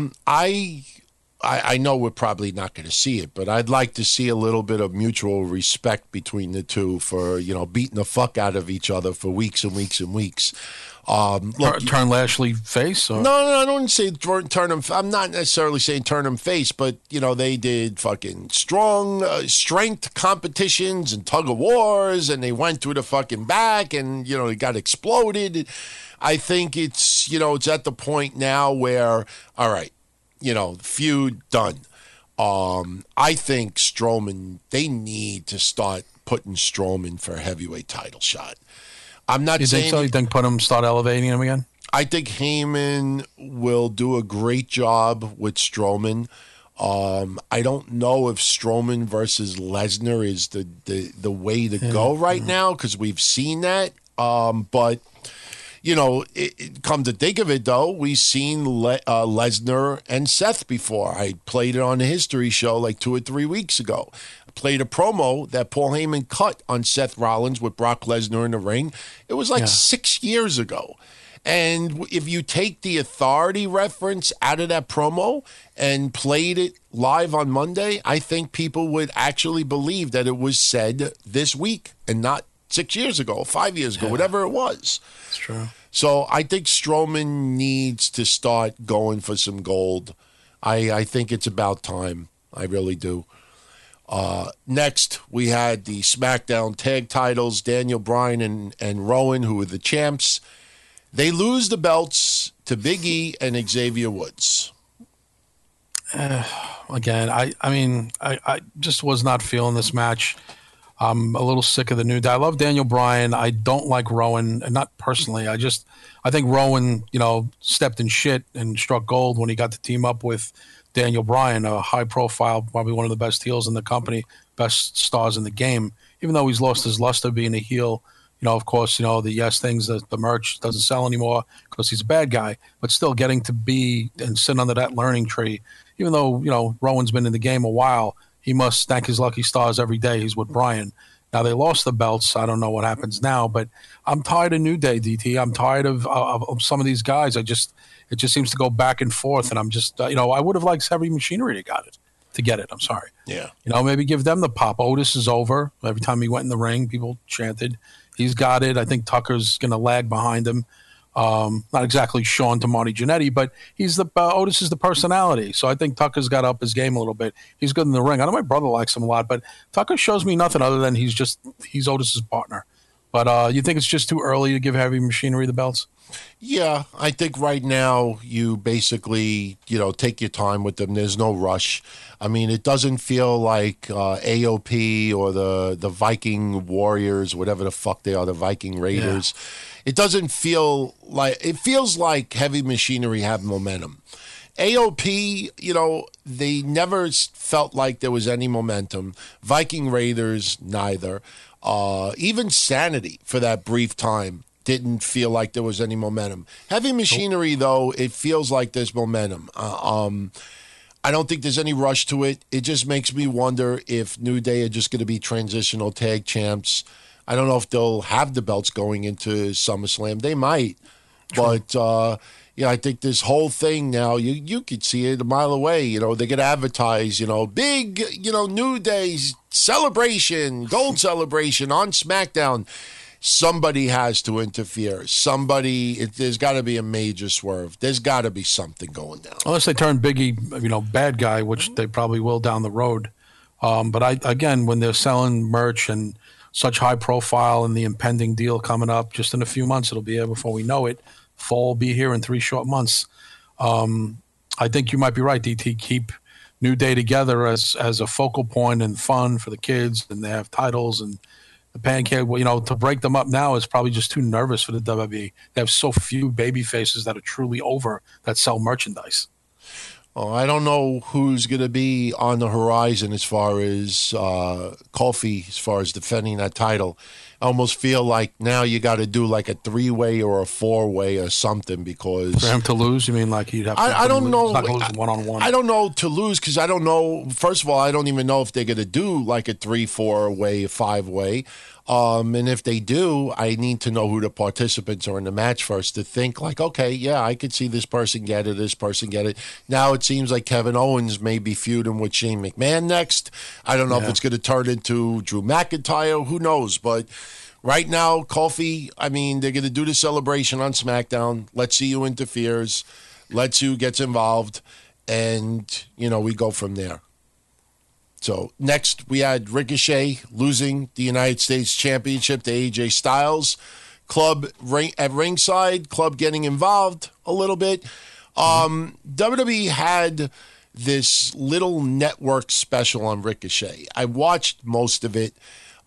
I know we're probably not going to see it, but I'd like to see a little bit of mutual respect between the two for, beating the fuck out of each other for weeks and weeks and weeks. Turn Lashley face? Or? No, I don't say turn him. I'm not necessarily saying turn him face, but, they did fucking strength competitions and tug of wars, and they went through the fucking back, and, it got exploded. I think it's, it's at the point now where, all right, feud done. I think Strowman, they need to start putting Strowman for a heavyweight title shot. I'm not saying. Think so? You think start elevating him again? I think Heyman will do a great job with Strowman. I don't know if Strowman versus Lesnar is the way to go right now, because we've seen that. But come to think of it, though, we've seen Lesnar and Seth before. I played it on the History Show like 2 or 3 weeks ago. I played a promo that Paul Heyman cut on Seth Rollins with Brock Lesnar in the ring. It was like 6 years ago. And if you take the Authority reference out of that promo and played it live on Monday, I think people would actually believe that it was said this week and not 6 years ago, 5 years ago, whatever it was. That's true. So I think Strowman needs to start going for some gold. I think it's about time. I really do. Next, we had the SmackDown tag titles, Daniel Bryan and Rowan, who were the champs. They lose the belts to Big E and Xavier Woods. Again, I just was not feeling this match. I'm a little sick of the new day. I love Daniel Bryan. I don't like Rowan, and not personally. I think Rowan, stepped in shit and struck gold when he got to team up with Daniel Bryan, a high profile, probably one of the best heels in the company, best stars in the game. Even though he's lost his luster being a heel, of course, the yes things, the merch doesn't sell anymore because he's a bad guy, but still getting to be and sit under that learning tree. Even though, Rowan's been in the game a while, he must thank his lucky stars every day he's with Bryan. Now, they lost the belts. I don't know what happens now, but I'm tired of New Day, DT. I'm tired of some of these guys. It just seems to go back and forth, and I'm just, I would have liked Heavy Machinery to get it. I'm sorry. Yeah. Maybe give them the pop. Otis is over. Every time he went in the ring, people chanted. He's got it. I think Tucker's going to lag behind him. Not exactly Sean to Marty Jannetty, but he's Otis is the personality. So I think Tucker's got to up his game a little bit. He's good in the ring. I know my brother likes him a lot, but Tucker shows me nothing other than he's Otis's partner. But you think it's just too early to give Heavy Machinery the belts? Yeah, I think right now you basically, take your time with them. There's no rush. I mean, it doesn't feel like AOP or the Viking Warriors, whatever the fuck they are, the Viking Raiders. Yeah. It doesn't feel like – it feels like Heavy Machinery have momentum. AOP, they never felt like there was any momentum. Viking Raiders, neither. Even Sanity, for that brief time, didn't feel like there was any momentum. Heavy Machinery, though, it feels like there's momentum. I don't think there's any rush to it. It just makes me wonder if New Day are just going to be transitional tag champs. I don't know if they'll have the belts going into SummerSlam. They might. True. But, I think this whole thing now, you could see it a mile away. They're going to advertise, big, New Day's celebration, gold celebration on SmackDown. Somebody has to interfere. There's got to be a major swerve. There's got to be something going down. Unless they turn Biggie, bad guy, which they probably will down the road. But when they're selling merch and such high profile and the impending deal coming up just in a few months, it'll be here before we know it. Fall will be here in 3 short months. I think you might be right, DT. Keep New Day together as a focal point and fun for the kids, and they have titles and the Pancake. To break them up now is probably just too nervous for the WWE. They have so few baby faces that are truly over that sell merchandise. Oh, I don't know who's going to be on the horizon as far as Kofi, as far as defending that title. I almost feel like now you got to do like a 3-way or a 4-way or something because for him to lose, you mean like he'd have to? I don't know. Not lose one-on-one. I don't know to lose because I don't know. First of all, I don't even know if they're going to do like a 3-4-way, 5-way. And if they do, I need to know who the participants are in the match first to think like, okay, yeah, I could see this person get it, this person get it. Now it seems like Kevin Owens may be feuding with Shane McMahon next. I don't know if it's going to turn into Drew McIntyre. Who knows? But right now, Kofi, they're going to do the celebration on SmackDown. Let's see who interferes. Let's see who gets involved. And, we go from there. So next we had Ricochet losing the United States Championship to AJ Styles. Club at ringside, Club getting involved a little bit. WWE had this little network special on Ricochet. I watched most of it.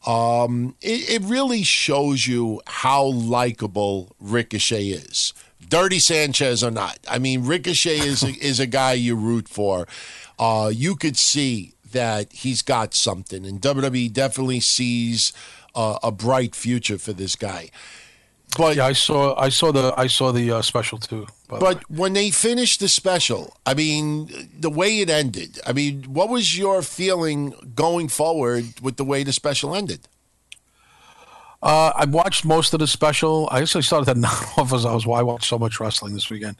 It really shows you how likable Ricochet is. Dirty Sanchez or not. Ricochet is a guy you root for. You could see that he's got something, and WWE definitely sees a bright future for this guy. But I saw the special too. But when they finished the special, the way it ended, what was your feeling going forward with the way the special ended? I watched most of the special. I actually started to nod off as I watched so much wrestling this weekend.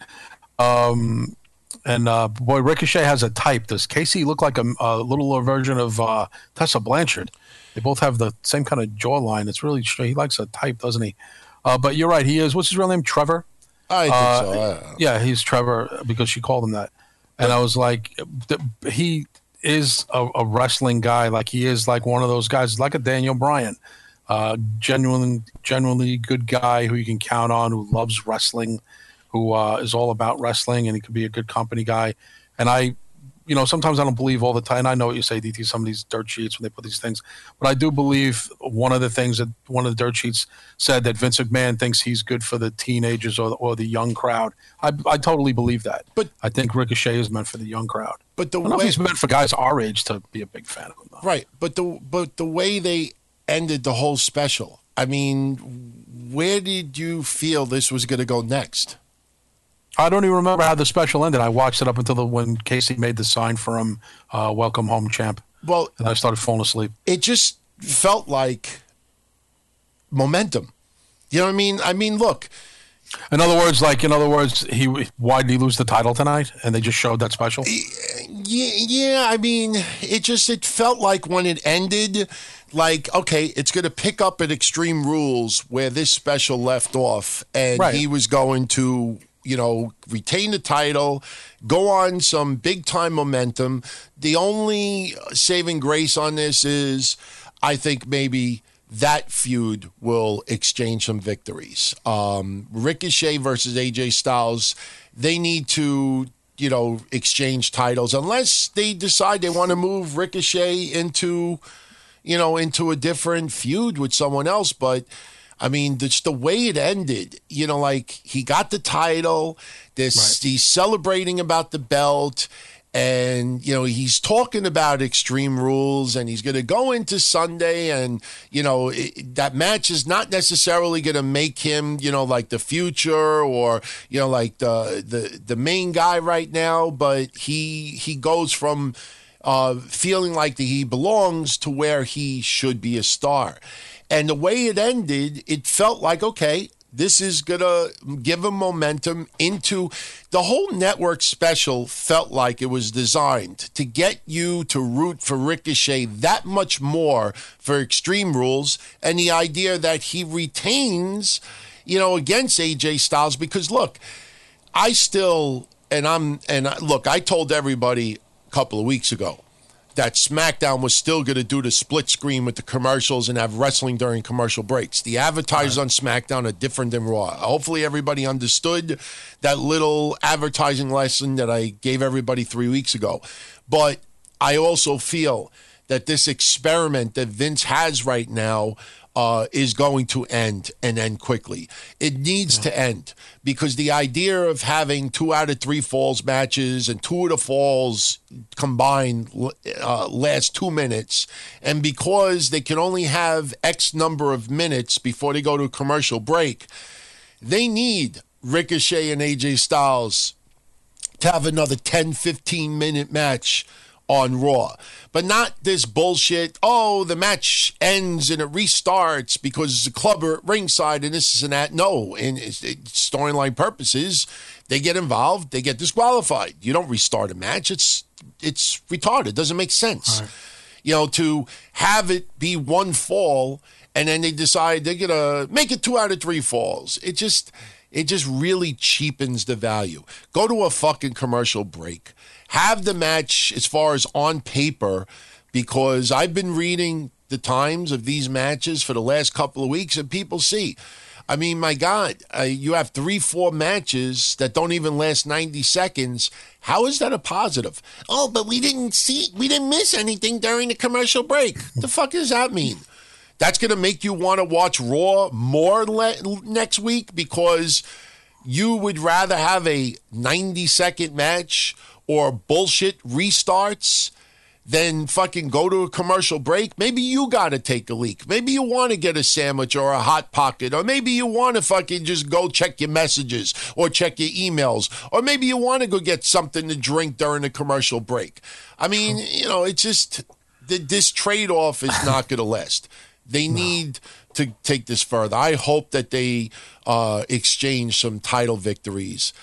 And boy, Ricochet has a type. Does Casey look like a little version of Tessa Blanchard? They both have the same kind of jawline. It's really strange. He likes a type, doesn't he? But you're right. He is. What's his real name? Trevor? I think so. Yeah, he's Trevor because she called him that. And I was like, he is a wrestling guy. Like he is like one of those guys, like a Daniel Bryan. Genuinely good guy who you can count on, who loves wrestling, who is all about wrestling, and he could be a good company guy. And sometimes I don't believe all the time. And I know what you say, DT, some of these dirt sheets when they put these things. But I do believe one of the things that one of the dirt sheets said that Vince McMahon thinks he's good for the teenagers or the young crowd. I totally believe that. But I think Ricochet is meant for the young crowd. But I don't know if he's meant for guys our age to be a big fan of him, though. Right. But the way they ended the whole special, where did you feel this was going to go next? I don't even remember how the special ended. I watched it up until when Casey made the sign for him, "Welcome home, champ." Well, and I started falling asleep. It just felt like momentum. You know what I mean? Look. In other words, why did he lose the title tonight? And they just showed that special. Yeah. It felt like when it ended, like, okay, it's going to pick up at Extreme Rules where this special left off, and he was going to, retain the title, go on some big-time momentum. The only saving grace on this is I think maybe that feud will exchange some victories. Ricochet versus AJ Styles, they need to, exchange titles unless they decide they want to move Ricochet into a different feud with someone else. But I mean, just the way it ended, like he got the title, he's celebrating about the belt, and, he's talking about Extreme Rules, and he's going to go into Sunday, and, that match is not necessarily going to make him, like the future or, like the main guy right now, but he goes from feeling like that he belongs to where he should be a star. And the way it ended, it felt like, okay, this is going to give him momentum into the whole network special. Felt like it was designed to get you to root for Ricochet that much more for Extreme Rules, and the idea that he retains, against AJ Styles. Because look, I told everybody a couple of weeks ago that SmackDown was still going to do the split screen with the commercials and have wrestling during commercial breaks. The advertisers on SmackDown are different than Raw. Hopefully everybody understood that little advertising lesson that I gave everybody 3 weeks ago. But I also feel that this experiment that Vince has right now is going to end and end quickly. It needs to end, because the idea of having 2 out of 3 falls matches and 2 of the falls combined last 2 minutes, and because they can only have X number of minutes before they go to a commercial break, they need Ricochet and AJ Styles to have another 10-15 minute match on Raw. But not this bullshit, the match ends and it restarts because the club are at ringside and this and that. No, in storyline purposes, they get involved, they get disqualified. You don't restart a match. It's retarded. It doesn't make sense. Right. To have it be 1 fall and then they decide they're going to make it 2 out of 3 falls. It just really cheapens the value. Go to a fucking commercial break. Have the match as far as on paper, because I've been reading the times of these matches for the last couple of weeks, and people see. I mean, my God, you have 3-4 matches that don't even last 90 seconds. How is that a positive? Oh, but we didn't miss anything during the commercial break. The fuck does that mean? That's going to make you want to watch Raw more next week, because you would rather have a 90-second match or bullshit restarts than fucking go to a commercial break. Maybe you got to take a leak. Maybe you want to get a sandwich or a Hot Pocket, or maybe you want to fucking just go check your messages or check your emails, or maybe you want to go get something to drink during a commercial break. I mean, it's just this trade-off is not going to last. They need to take this further. I hope that they exchange some title victories.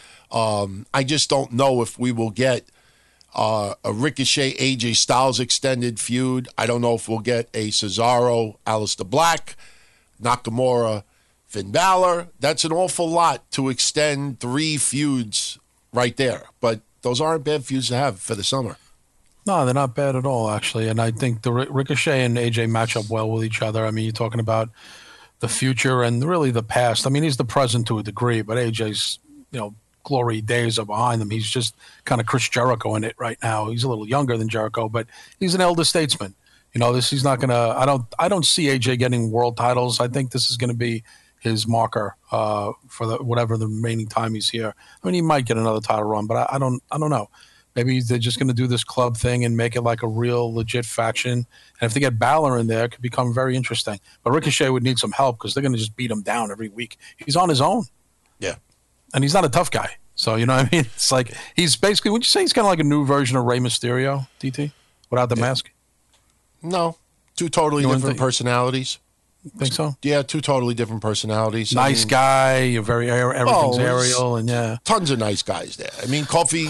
I just don't know if we will get a Ricochet AJ Styles extended feud. I don't know if we'll get a Cesaro Aleister Black, Nakamura Finn Balor. That's an awful lot to extend 3 feuds right there. But those aren't bad feuds to have for the summer. No, they're not bad at all, actually. And I think the Ricochet and AJ match up well with each other. I mean, you're talking about the future and really the past. I mean, he's the present to a degree, but AJ's, glory days are behind him. He's just kind of Chris Jericho in it right now. He's a little younger than Jericho, but he's an elder statesman. He's not going to – I don't see AJ getting world titles. I think this is going to be his marker for whatever the remaining time he's here. I mean, he might get another title run, but I don't know. Maybe they're just going to do this club thing and make it like a real legit faction. And if they get Balor in there, it could become very interesting. But Ricochet would need some help, because they're going to just beat him down every week. He's on his own. Yeah. And he's not a tough guy. So, you know what I mean? It's like he's basically – would you say he's kind of like a new version of Rey Mysterio, DT, without the mask? No. 2 totally different personalities. Think so? Yeah, 2 totally different personalities. Nice guy. You're very everything's aerial, and tons of nice guys there. I mean, Kofi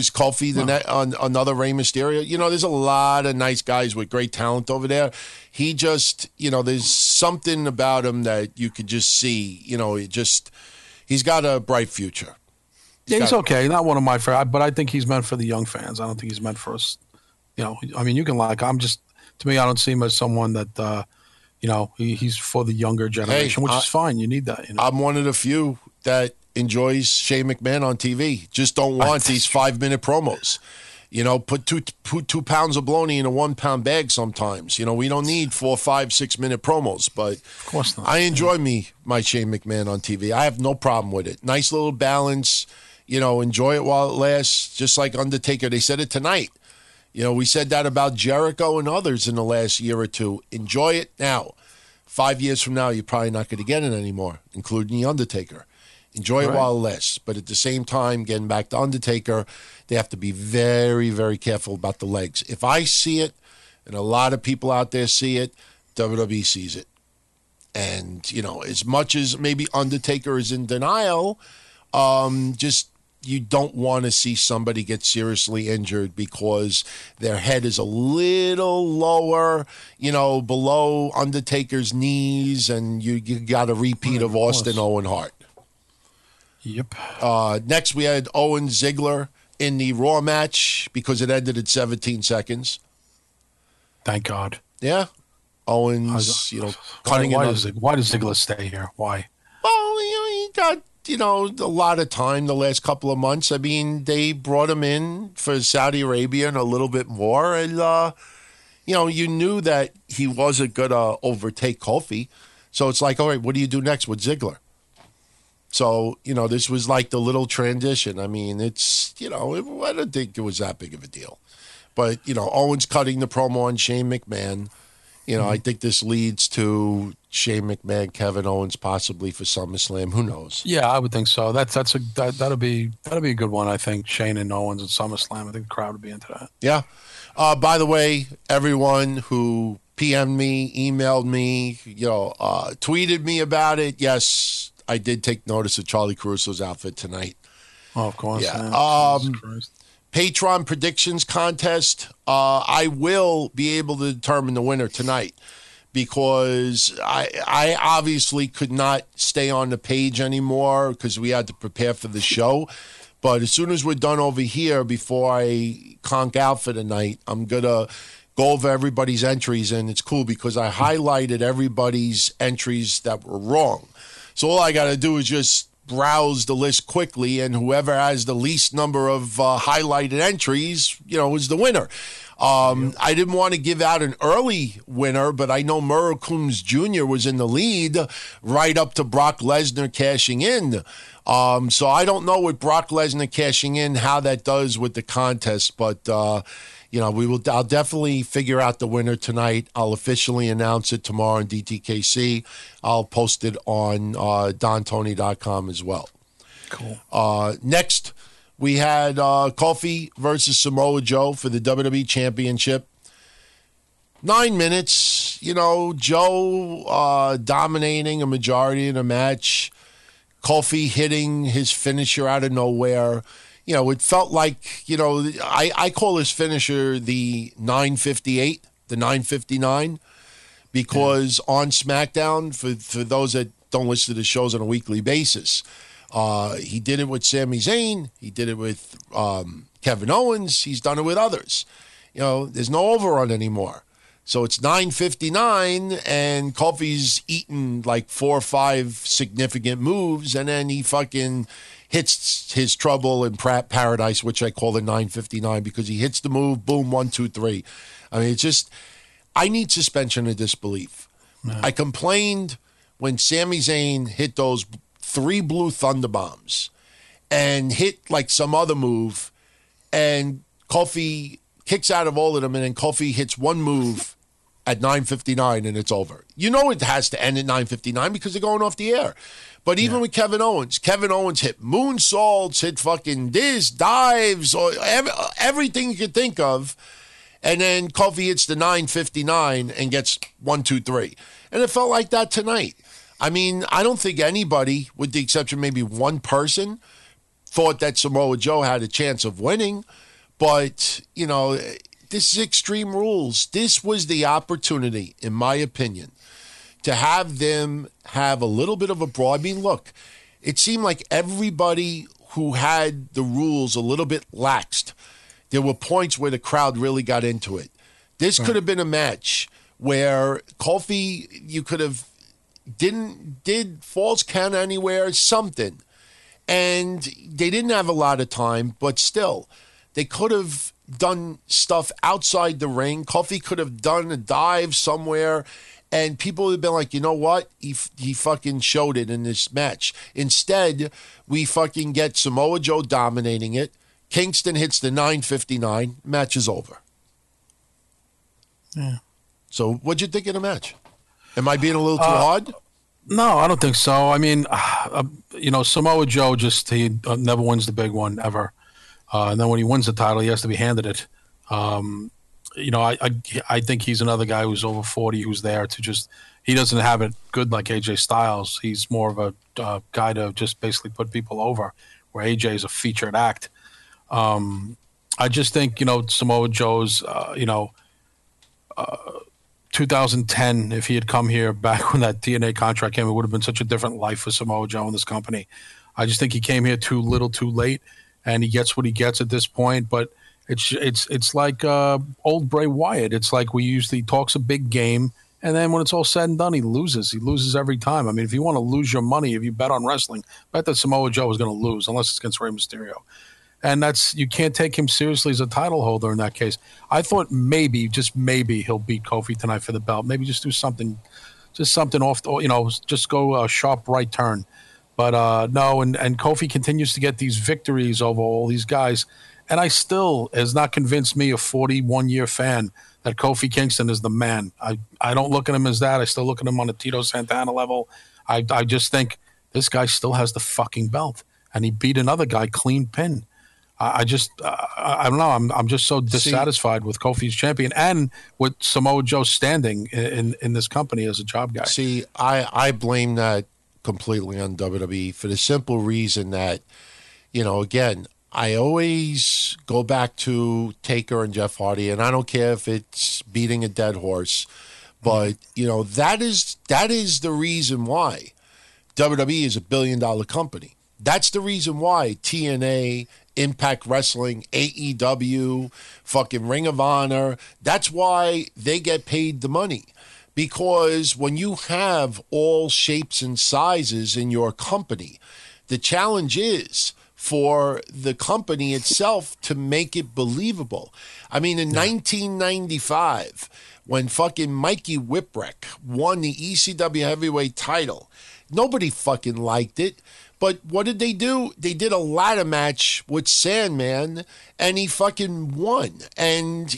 on another Rey Mysterio. There's a lot of nice guys with great talent over there. He just, there's something about him that you could just see. He's got a bright future. He's okay. Not one of my favorites, but I think he's meant for the young fans. I don't think he's meant for us. I mean, you can to me, I don't see him as someone that. He's for the younger generation, which is fine. You need that. I'm one of the few that enjoys Shane McMahon on TV. Just don't want these 5-minute promos. Put 2 pounds of bologna in a 1 pound bag sometimes. We don't need 4, 5, 6 minute promos, but Of course not. I enjoy my Shane McMahon on TV. I have no problem with it. Nice little balance. Enjoy it while it lasts, just like Undertaker. They said it tonight. We said that about Jericho and others in the last year or two. Enjoy it now. 5 years from now, you're probably not going to get it anymore, including The Undertaker. Enjoy it while it lasts. But at the same time, getting back to Undertaker, they have to be very, very careful about the legs. If I see it, and a lot of people out there see it, WWE sees it. And, as much as maybe Undertaker is in denial, just you don't want to see somebody get seriously injured because their head is a little lower, below Undertaker's knees, and you got a repeat of Austin Owen Hart. Yep. Next, we had Owen Ziggler in the Raw match because it ended at 17 seconds. Thank God. Yeah. Owens, cutting why does Ziggler stay here? Why? Well, he got a lot of time the last couple of months. I mean, they brought him in for Saudi Arabia and a little bit more. And, you knew that he wasn't going to overtake Kofi. So it's like, all right, what do you do next with Ziggler? So, this was like the little transition. I mean, it's, I don't think it was that big of a deal. But, Owens cutting the promo on Shane McMahon. I think this leads to Shane McMahon, Kevin Owens, possibly for SummerSlam. Who knows? Yeah, I would think so. That'll be a good one. I think Shane and Owens at SummerSlam. I think the crowd would be into that. Yeah. By the way, everyone who PM'd me, emailed me, tweeted me about it. Yes, I did take notice of Charlie Caruso's outfit tonight. Oh, of course. Yeah. Patreon predictions contest. I will be able to determine the winner tonight because I obviously could not stay on the page anymore because we had to prepare for the show. But as soon as we're done over here, before I conk out for the night, I'm going to go over everybody's entries. And it's cool because I highlighted everybody's entries that were wrong. So all I got to do is just browse the list quickly, and whoever has the least number of highlighted entries, is the winner. I didn't want to give out an early winner, but I know Murray Coombs Jr. was in the lead right up to Brock Lesnar cashing in. So I don't know with Brock Lesnar cashing in how that does with the contest, but I'll definitely figure out the winner tonight. I'll officially announce it tomorrow on DTKC. I'll post it on DonTony.com as well. Cool. Next, we had Kofi versus Samoa Joe for the WWE Championship. 9 minutes, Joe dominating a majority of the match. Kofi hitting his finisher out of nowhere. It felt like, I call his finisher the 958, the 959, because on SmackDown, for those that don't listen to the shows on a weekly basis, he did it with Sami Zayn. He did it with Kevin Owens. He's done it with others. There's no overrun anymore. So it's 9:59, and Kofi's eaten like 4 or 5 significant moves, and then he fucking hits his trouble in paradise, which I call the 9:59, because he hits the move, boom, 1, 2, 3. I mean, it's just, I need suspension of disbelief. No. I complained when Sami Zayn hit those 3 blue thunder bombs and hit like some other move, and Kofi kicks out of all of them, and then Kofi hits one move at 9:59 and it's over. It has to end at 9:59 because they're going off the air. But even with Kevin Owens hit moonsaults, hit fucking dives, or everything you could think of. And then Kofi hits the 9:59 and gets 1, 2, 3. And it felt like that tonight. I mean, I don't think anybody, with the exception of maybe one person, thought that Samoa Joe had a chance of winning. But, this is Extreme Rules. This was the opportunity, in my opinion, to have them have a little bit of a brawl. I mean, look, it seemed like everybody who had the rules a little bit laxed. There were points where the crowd really got into it. This could have been a match where Kofi, you could have did falls count anywhere, something. And they didn't have a lot of time, but still, They could have done stuff outside the ring. Kofi could have done a dive somewhere, and people would have been like, you know what? He fucking showed it in this match. Instead, we fucking get Samoa Joe dominating it. Kingston hits the 959. Match is over. Yeah. So what'd you think of the match? Am I being a little too hard? No, I don't think so. I mean, Samoa Joe he never wins the big one ever. And then when he wins the title, he has to be handed it. I think he's another guy who's over 40 who's there to he doesn't have it good like AJ Styles. He's more of a guy to just basically put people over, where AJ is a featured act. I just think, Samoa Joe's, 2010, if he had come here back when that TNA contract came, it would have been such a different life for Samoa Joe in this company. I just think he came here too little, too late, and he gets what he gets at this point. But it's like old Bray Wyatt. It's like he talks a big game, and then when it's all said and done, he loses. He loses every time. I mean, if you want to lose your money, if you bet on wrestling, bet that Samoa Joe is going to lose, unless it's against Rey Mysterio. And you can't take him seriously as a title holder in that case. I thought maybe, just maybe, he'll beat Kofi tonight for the belt. Maybe just do something off, just go a sharp right turn. But no, and Kofi continues to get these victories over all these guys. And I still has not convinced me, a 41-year fan, that Kofi Kingston is the man. I don't look at him as that. I still look at him on a Tito Santana level. I just think this guy still has the fucking belt. And he beat another guy clean pin. I don't know. I'm just so dissatisfied with Kofi's champion and with Samoa Joe standing in this company as a job guy. See, I blame that completely on WWE for the simple reason that, again, I always go back to Taker and Jeff Hardy, and I don't care if it's beating a dead horse, but that is the reason why WWE is $1 billion company. That's the reason why TNA, Impact Wrestling, AEW, fucking Ring of Honor, that's why they get paid the money. Because when you have all shapes and sizes in your company, the challenge is for the company itself to make it believable. I mean, in 1995, when fucking Mikey Whipwreck won the ECW heavyweight title, nobody fucking liked it. But what did they do? They did a ladder match with Sandman, and he fucking won. And,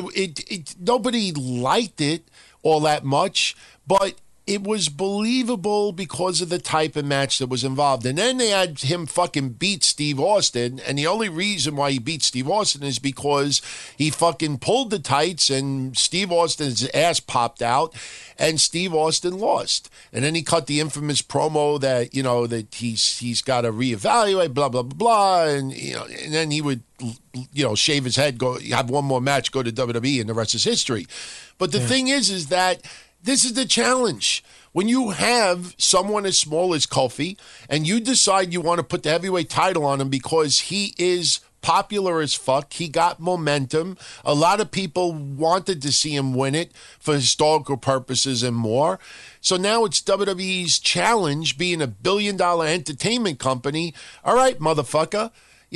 nobody liked it all that much, but it was believable because of the type of match that was involved. And then they had him fucking beat Steve Austin, and the only reason why he beat Steve Austin is because he fucking pulled the tights and Steve Austin's ass popped out and Steve Austin lost. And then he cut the infamous promo that, that he's got to reevaluate, blah, blah, blah, blah. And, and then he would, shave his head, go have one more match, go to WWE, and the rest is history. But the thing is that this is the challenge. When you have someone as small as Kofi and you decide you want to put the heavyweight title on him because he is popular as fuck, he got momentum. A lot of people wanted to see him win it for historical purposes and more. So now it's WWE's challenge, being $1 billion entertainment company. All right, motherfucker.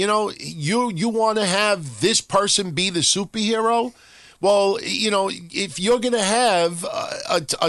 You want to have this person be the superhero? Well, if you're going to have a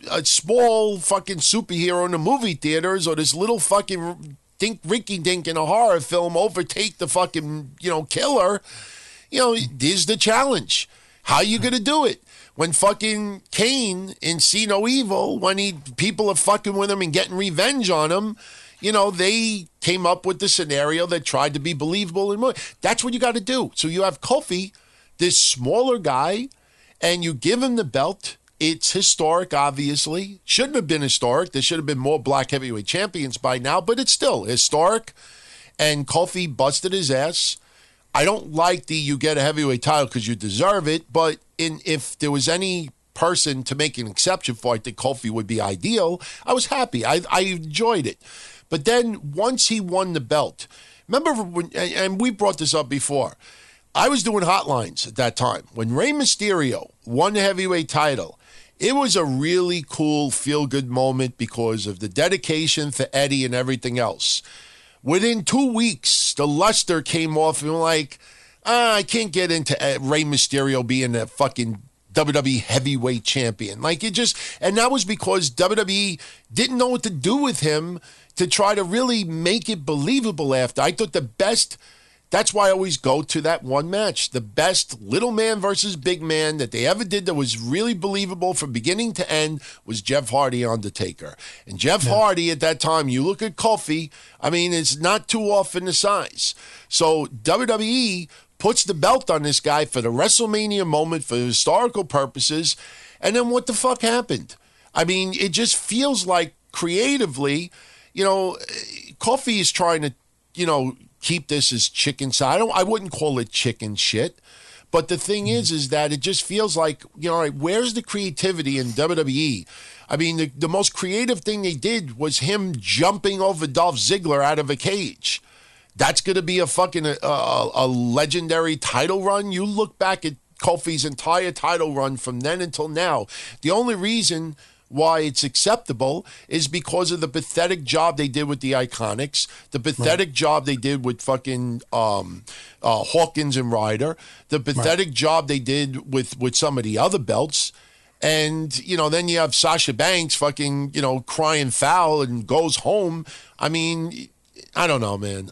small fucking superhero in the movie theaters, or this little fucking rinky dink in a horror film overtake the fucking, killer, there's the challenge. How you going to do it? When fucking Kane in See No Evil, when people are fucking with him and getting revenge on him, they came up with the scenario that tried to be believable. And that's what you got to do. So you have Kofi, this smaller guy, and you give him the belt. It's historic, obviously. Shouldn't have been historic. There should have been more black heavyweight champions by now, but it's still historic. And Kofi busted his ass. I don't like you get a heavyweight title because you deserve it, but if there was any person to make an exception for, I think Kofi would be ideal. I was happy. I enjoyed it. But then once he won the belt, remember and we brought this up before, I was doing hotlines at that time. When Rey Mysterio won the heavyweight title, it was a really cool, feel-good moment because of the dedication for Eddie and everything else. Within 2 weeks, the luster came off and like, I can't get into Rey Mysterio being a fucking WWE heavyweight champion. Like, it just, and that was because WWE didn't know what to do with him to try to really make it believable after. I thought the best, that's why I always go to that one match. The best little man versus big man that they ever did that was really believable from beginning to end was Jeff Hardy Undertaker. And Jeff Hardy at that time, you look at Kofi, I mean, it's not too off in the size. So WWE puts the belt on this guy for the WrestleMania moment for historical purposes, and then what the fuck happened? I mean, it just feels like creatively, Kofi is trying to, keep this as chicken side. I wouldn't call it chicken shit, but the thing is that it just feels like, where's the creativity in WWE? I mean, the most creative thing they did was him jumping over Dolph Ziggler out of a cage. That's going to be a fucking a legendary title run. You look back at Kofi's entire title run from then until now. The only reason why it's acceptable is because of the pathetic job they did with the Iconics, the pathetic job they did with fucking Hawkins and Ryder, the pathetic job they did with some of the other belts. And, then you have Sasha Banks fucking, crying foul and goes home. I mean, I don't know, man.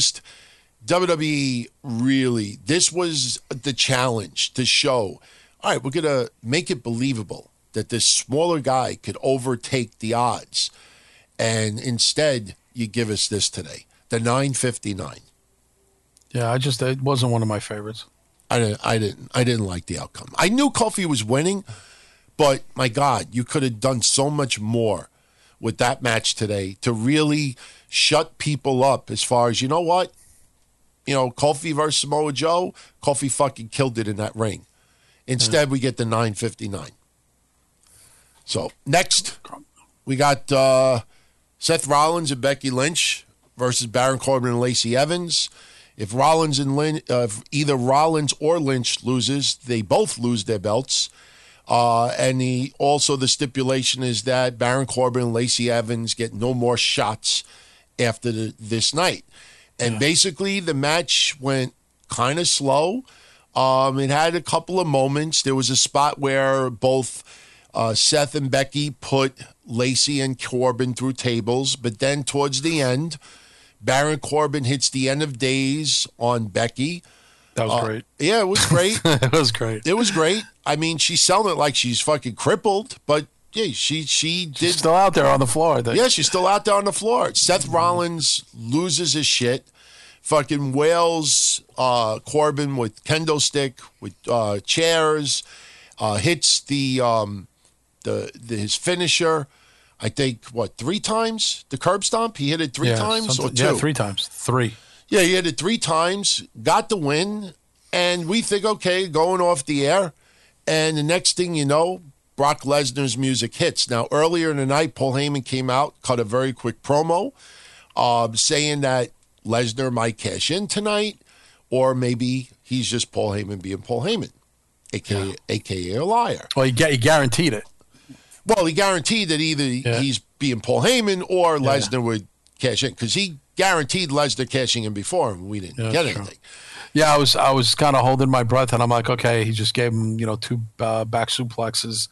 WWE really, this was the challenge to show, all right, we're going to make it believable that this smaller guy could overtake the odds. And instead, you give us this today, the 959. Yeah, it wasn't one of my favorites. I didn't like the outcome. I knew Kofi was winning, but my God, you could have done so much more with that match today to really shut people up as far as, what? Kofi versus Samoa Joe, Kofi fucking killed it in that ring. Instead, we get the 959. So, next, we got Seth Rollins and Becky Lynch versus Baron Corbin and Lacey Evans. If if either Rollins or Lynch loses, they both lose their belts. And the stipulation is that Baron Corbin and Lacey Evans get no more shots after this night. And basically, the match went kind of slow. It had a couple of moments. There was a spot where both Seth and Becky put Lacey and Corbin through tables, but then towards the end, Baron Corbin hits the end of days on Becky. That was great. Yeah, it was great. It was great. It was great. I mean, she's selling it like she's fucking crippled, but yeah, she's still out there on the floor, I think. Yeah, she's still out there on the floor. Seth Rollins loses his shit. Fucking wails Corbin with kendo stick, with chairs, hits his finisher. I think, 3 times? The curb stomp? He hit it 3 times or 2? Yeah, 3 times. 3. Yeah, he hit it 3 times, got the win, and we think, okay, going off the air. And the next thing you know, Brock Lesnar's music hits. Now, earlier in the night, Paul Heyman came out, cut a very quick promo, saying that Lesnar might cash in tonight, or maybe he's just Paul Heyman being Paul Heyman, a.k.a. a liar. Well, he guaranteed it. Well, he guaranteed that either he's being Paul Heyman or Lesnar would cash in, because he guaranteed Lesnar cashing in before and we didn't get anything. True. Yeah, I was kind of holding my breath, and I'm like, okay, he just gave him 2 back suplexes.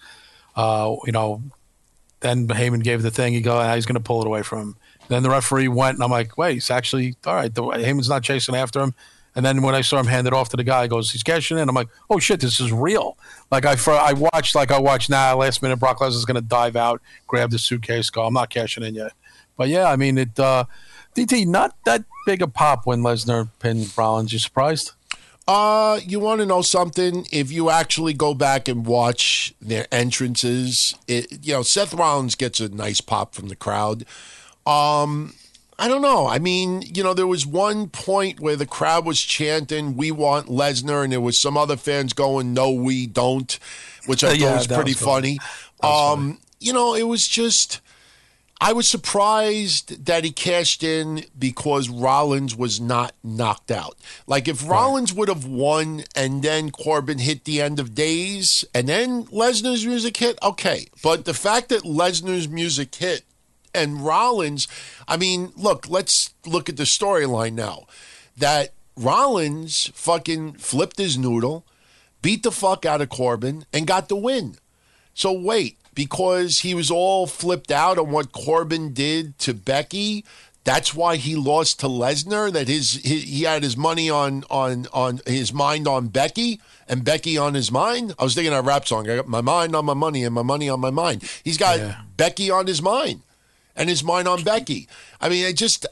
Then Heyman gave the thing. He's going to pull it away from him. Then the referee went, and I'm like, wait, he's actually all right. Heyman's not chasing after him. And then when I saw him hand it off to the guy, he goes, he's cashing in. I'm like, oh shit, this is real. Like I watched last minute, Brock Lesnar's going to dive out, grab the suitcase, go, I'm not cashing in yet. But yeah, I mean, DT, not that big a pop when Lesnar pinned Rollins. You surprised? You want to know something? If you actually go back and watch their entrances, Seth Rollins gets a nice pop from the crowd. I don't know. I mean, there was one point where the crowd was chanting, "We want Lesnar," and there was some other fans going, "No, we don't," which I thought was pretty funny. It was just, I was surprised that he cashed in because Rollins was not knocked out. Like, if Rollins would have won and then Corbin hit the end of days and then Lesnar's music hit, okay. But the fact that Lesnar's music hit and Rollins, I mean, let's look at the storyline now. That Rollins fucking flipped his noodle, beat the fuck out of Corbin, and got the win. So wait, because he was all flipped out on what Corbin did to Becky, that's why he lost to Lesnar. That he had his money on his mind on Becky, and Becky on his mind. I was thinking of a rap song. I got my mind on my money and my money on my mind. He's got Becky on his mind, and his mind on Becky. I mean,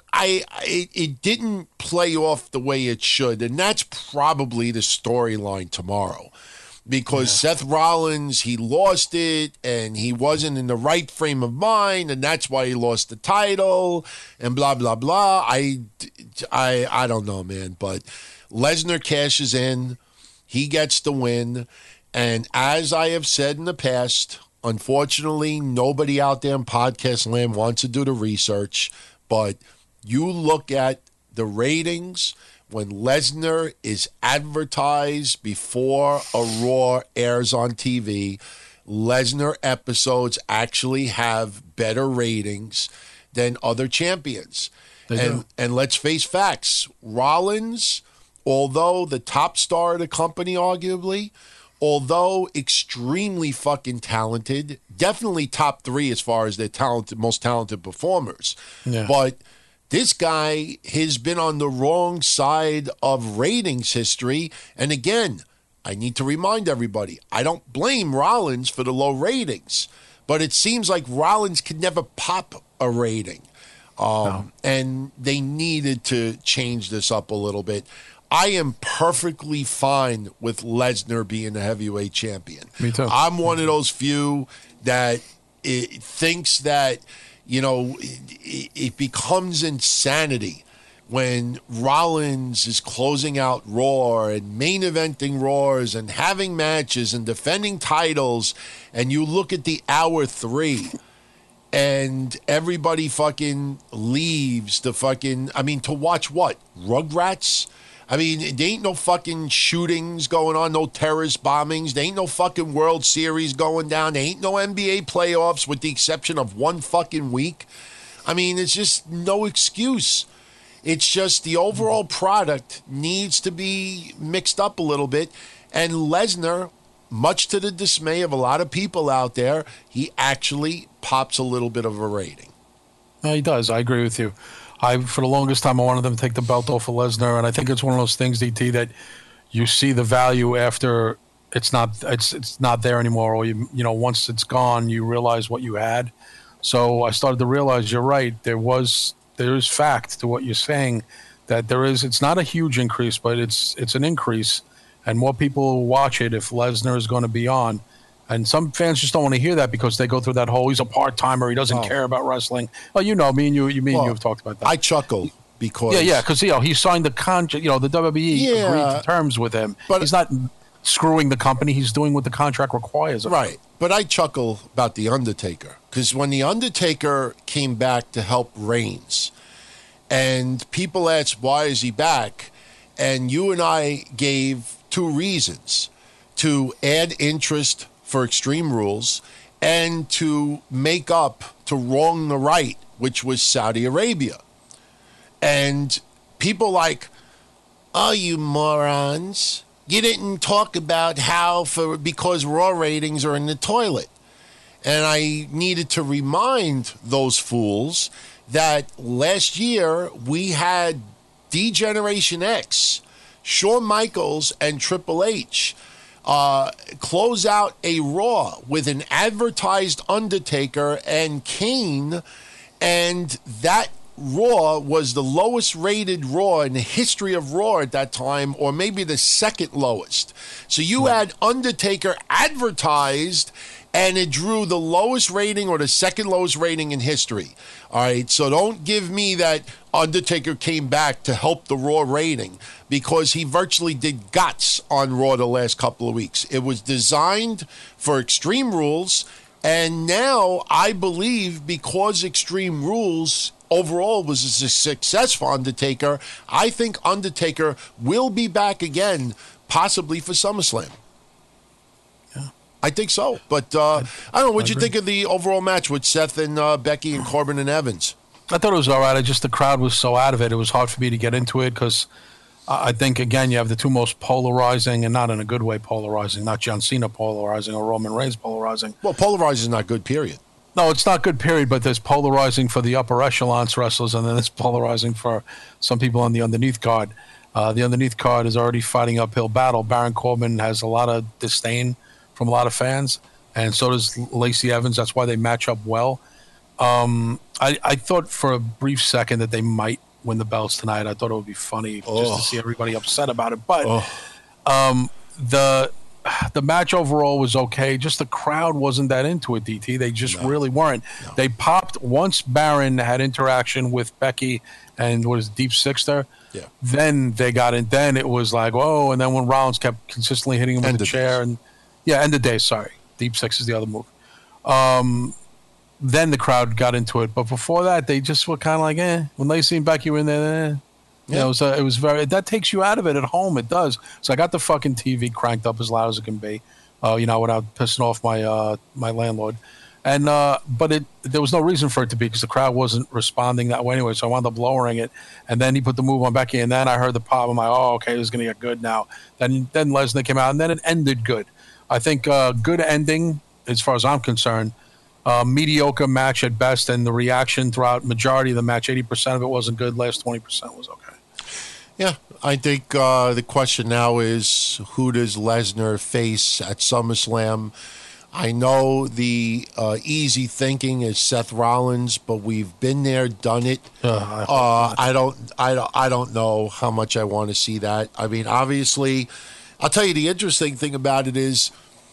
it didn't play off the way it should, and that's probably the storyline tomorrow. Because Seth Rollins, he lost it, and he wasn't in the right frame of mind, and that's why he lost the title, and blah, blah, blah. I don't know, man. But Lesnar cashes in. He gets the win. And as I have said in the past, unfortunately, nobody out there in podcast land wants to do the research. But you look at the ratings when Lesnar is advertised before a Raw airs on TV, Lesnar episodes actually have better ratings than other champions. And let's face facts. Rollins, although the top star of the company, arguably, although extremely fucking talented, definitely top 3 as far as their most talented performers. Yeah. But this guy has been on the wrong side of ratings history. And again, I need to remind everybody, I don't blame Rollins for the low ratings, but it seems like Rollins could never pop a rating. And they needed to change this up a little bit. I am perfectly fine with Lesnar being a heavyweight champion. Me too. I'm one of those few that thinks that, you know, it becomes insanity when Rollins is closing out Raw and main eventing Raws and having matches and defending titles, and you look at the hour 3 and everybody fucking leaves the fucking, I mean, to watch what? Rugrats? I mean, there ain't no fucking shootings going on, no terrorist bombings. There ain't no fucking World Series going down. There ain't no NBA playoffs with the exception of one fucking week. I mean, it's just no excuse. It's just the overall product needs to be mixed up a little bit. And Lesnar, much to the dismay of a lot of people out there, he actually pops a little bit of a rating. He does. I agree with you. For the longest time, I wanted them to take the belt off of Lesnar, and I think it's one of those things, DT, that you see the value after it's not there anymore, or you know once it's gone, you realize what you had. So I started to realize you're right. There is fact to what you're saying that there is. It's not a huge increase, but it's an increase, and more people will watch it if Lesnar is going to be on. And some fans just don't want to hear that because they go through that whole, he's a part-timer, he doesn't care about wrestling. Well, you know, me and you have talked about that. I chuckle because... because, he signed the contract, the WWE agreed to terms with him. But he's not screwing the company, he's doing what the contract requires of him. Right, but I chuckle about The Undertaker, because when The Undertaker came back to help Reigns, and people asked, why is he back? And you and I gave 2 reasons: to add interest for Extreme Rules, and to make up to wrong the right, which was Saudi Arabia. And people like, oh, you morons, you didn't talk about because Raw ratings are in the toilet. And I needed to remind those fools that last year we had D-Generation X, Shawn Michaels, and Triple H close out a Raw with an advertised Undertaker and Kane, and that Raw was the lowest rated Raw in the history of Raw at that time, or maybe the second lowest. So you had Undertaker advertised, and it drew the lowest rating or the second lowest rating in history. All right, so don't give me that Undertaker came back to help the Raw rating, because he virtually did guts on Raw the last couple of weeks. It was designed for Extreme Rules, and now I believe because Extreme Rules overall was a success for Undertaker, I think Undertaker will be back again, possibly for SummerSlam. I think so. But I don't know. What'd you think of the overall match with Seth and Becky and Corbin and Evans? I thought it was all right. The crowd was so out of it. It was hard for me to get into it because I think, again, you have the two most polarizing, and not in a good way polarizing, not John Cena polarizing or Roman Reigns polarizing. Well, polarizing is not good, period. No, it's not good, period, but there's polarizing for the upper echelons wrestlers, and then there's polarizing for some people on the underneath card. The underneath card is already fighting uphill battle. Baron Corbin has a lot of disdain from a lot of fans, and so does Lacey Evans. That's why they match up well. I thought for a brief second that they might win the belts tonight. I thought it would be funny just to see everybody upset about it. But the match overall was okay. Just the crowd wasn't that into it, DT. They just really weren't. No. They popped once Baron had interaction with Becky and what is Deep Sixter. Yeah. Then they got in. Then it was like, whoa. And then when Rollins kept consistently hitting him with the chair. And end of day, sorry. Deep Six is the other move. Then the crowd got into it. But before that, they just were kind of like, When Lacey and Becky were in there, Yeah, it was very. That takes you out of it at home. It does. So I got the fucking TV cranked up as loud as it can be, without pissing off my landlord. And but there was no reason for it to be because the crowd wasn't responding that way anyway. So I wound up lowering it, and then he put the move on Becky, and then I heard the pop. I'm like, oh, okay, this is gonna get good now. Then Lesnar came out, and then it ended good. I think good ending as far as I'm concerned. Mediocre match at best, and the reaction throughout majority of the match, 80% of it wasn't good. Last 20% was okay. Yeah, I think the question now is who does Lesnar face at SummerSlam? I know the easy thinking is Seth Rollins, but we've been there, done it. I don't know how much I want to see that. I mean, obviously, I'll tell you the interesting thing about it is,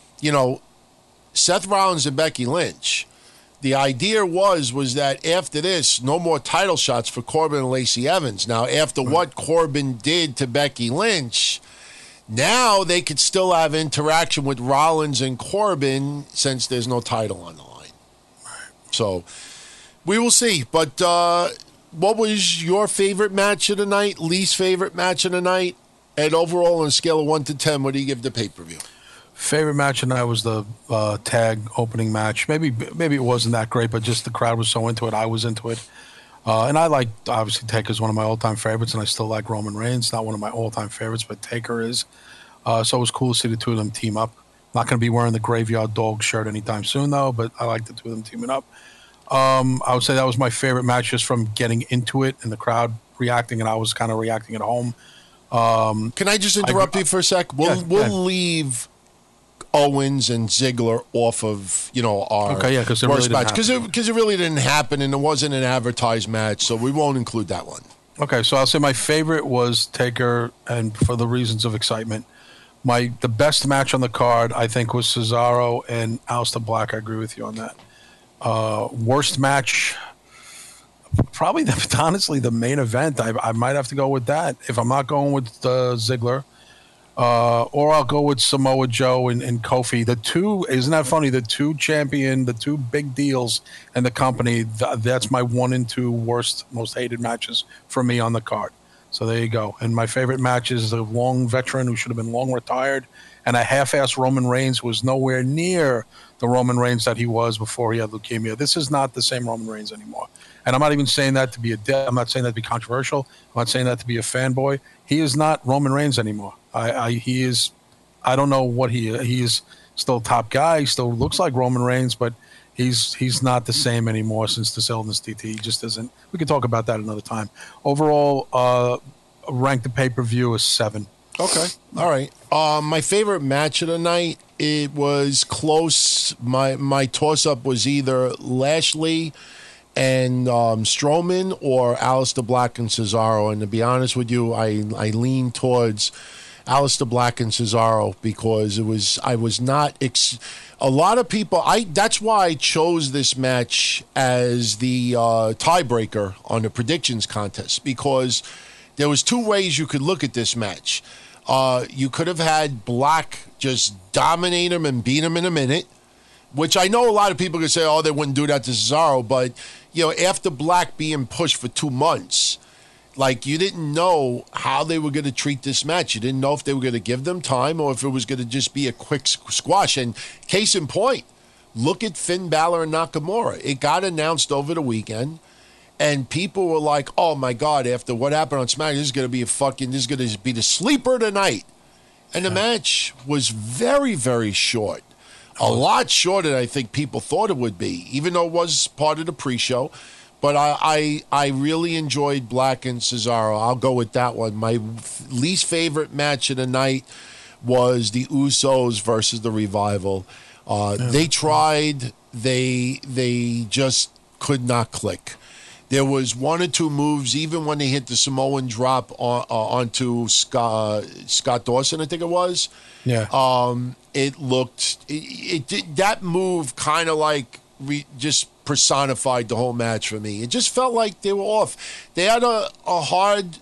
Seth Rollins and Becky Lynch. The idea was that after this, no more title shots for Corbin and Lacey Evans. Now, after what Corbin did to Becky Lynch, now they could still have interaction with Rollins and Corbin since there's no title on the line. So we will see. But what was your favorite match of the night, least favorite match of the night? And overall, on a scale of 1 to 10, what do you give the pay-per-view? Favorite match tonight was the tag opening match. Maybe it wasn't that great, but just the crowd was so into it. I was into it. And I like, obviously, Taker's one of my all-time favorites, and I still like Roman Reigns. Not one of my all-time favorites, but Taker is. So it was cool to see the two of them team up. Not going to be wearing the Graveyard Dog shirt anytime soon, though, but I like the two of them teaming up. I would say that was my favorite match just from getting into it and the crowd reacting, and I was kind of reacting at home. Can I just interrupt you for a sec? We'll leave Owens and Ziggler off of our worst match because it really didn't happen and it wasn't an advertised match, so we won't include that one. Okay, so I'll say my favorite was Taker, and for the reasons of excitement. The best match on the card I think was Cesaro and Aleister Black. I agree with you on that. Worst match, probably honestly the main event. I might have to go with that if I'm not going with Ziggler. Or I'll go with Samoa Joe and Kofi. The two, isn't that funny? The two big deals in the company, that's my 1 and 2 worst, most hated matches for me on the card. So there you go. And my favorite match is the long veteran who should have been long retired, and a half-assed Roman Reigns who was nowhere near the Roman Reigns that he was before he had leukemia. This is not the same Roman Reigns anymore. And I'm not even saying that to be I'm not saying that to be controversial. I'm not saying that to be a fanboy. He is not Roman Reigns anymore. He is. I don't know what he is. Still a top guy. He still looks like Roman Reigns, but he's not the same anymore since this illness. DT. He just isn't. We can talk about that another time. Overall, rank the pay-per-view as 7. Okay. All right. My favorite match of the night. It was close. My toss-up was either Lashley and Strowman or Aleister Black and Cesaro. And to be honest with you, I lean towards Aleister Black and Cesaro because I was not a lot of people. That's why I chose this match as the tiebreaker on the predictions contest, because there was 2 ways you could look at this match. You could have had Black just dominate him and beat him in a minute, which I know a lot of people could say, oh, they wouldn't do that to Cesaro, but after Black being pushed for 2 months, you didn't know how they were going to treat this match. You didn't know if they were going to give them time or if it was going to just be a quick squash. And case in point, look at Finn Balor and Nakamura. It got announced over the weekend, And people were like, "Oh my God!" After what happened on SmackDown, this is going to be the sleeper tonight. And the match was very, very short. A lot shorter than I think people thought it would be, even though it was part of the pre-show. But I really enjoyed Black and Cesaro. I'll go with that one. My least favorite match of the night was the Usos versus the Revival. They tried. They just could not click. There was one or two moves, even when they hit the Samoan drop onto Scott Dawson, I think it was. Yeah. It looked that move kind of like just personified the whole match for me. It just felt like they were off. They had a hard,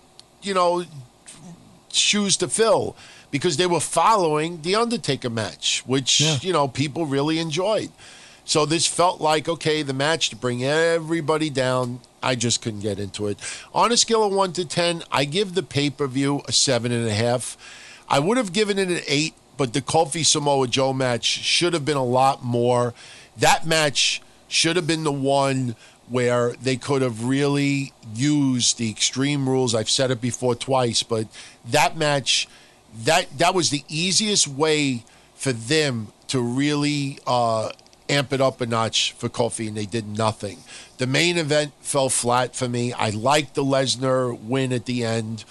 shoes to fill because they were following the Undertaker match, which people really enjoyed. So this felt like, okay, the match to bring everybody down. I just couldn't get into it. On a scale of 1 to 10, I give the pay-per-view a 7.5. I would have given it an 8, but the Kofi Samoa Joe match should have been a lot more. That match should have been the one where they could have really used the Extreme Rules. I've said it before twice, but that match, that was the easiest way for them to really amp it up a notch for Kofi, and they did nothing. The main event fell flat for me. I liked the Lesnar win at the end.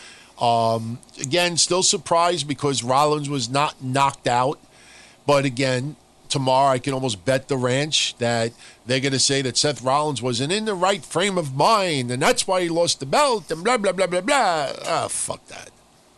Again, still surprised because Rollins was not knocked out. But again, tomorrow I can almost bet the ranch that they're going to say that Seth Rollins wasn't in the right frame of mind, and that's why he lost the belt, and blah, blah, blah, blah, blah. Ah, fuck that.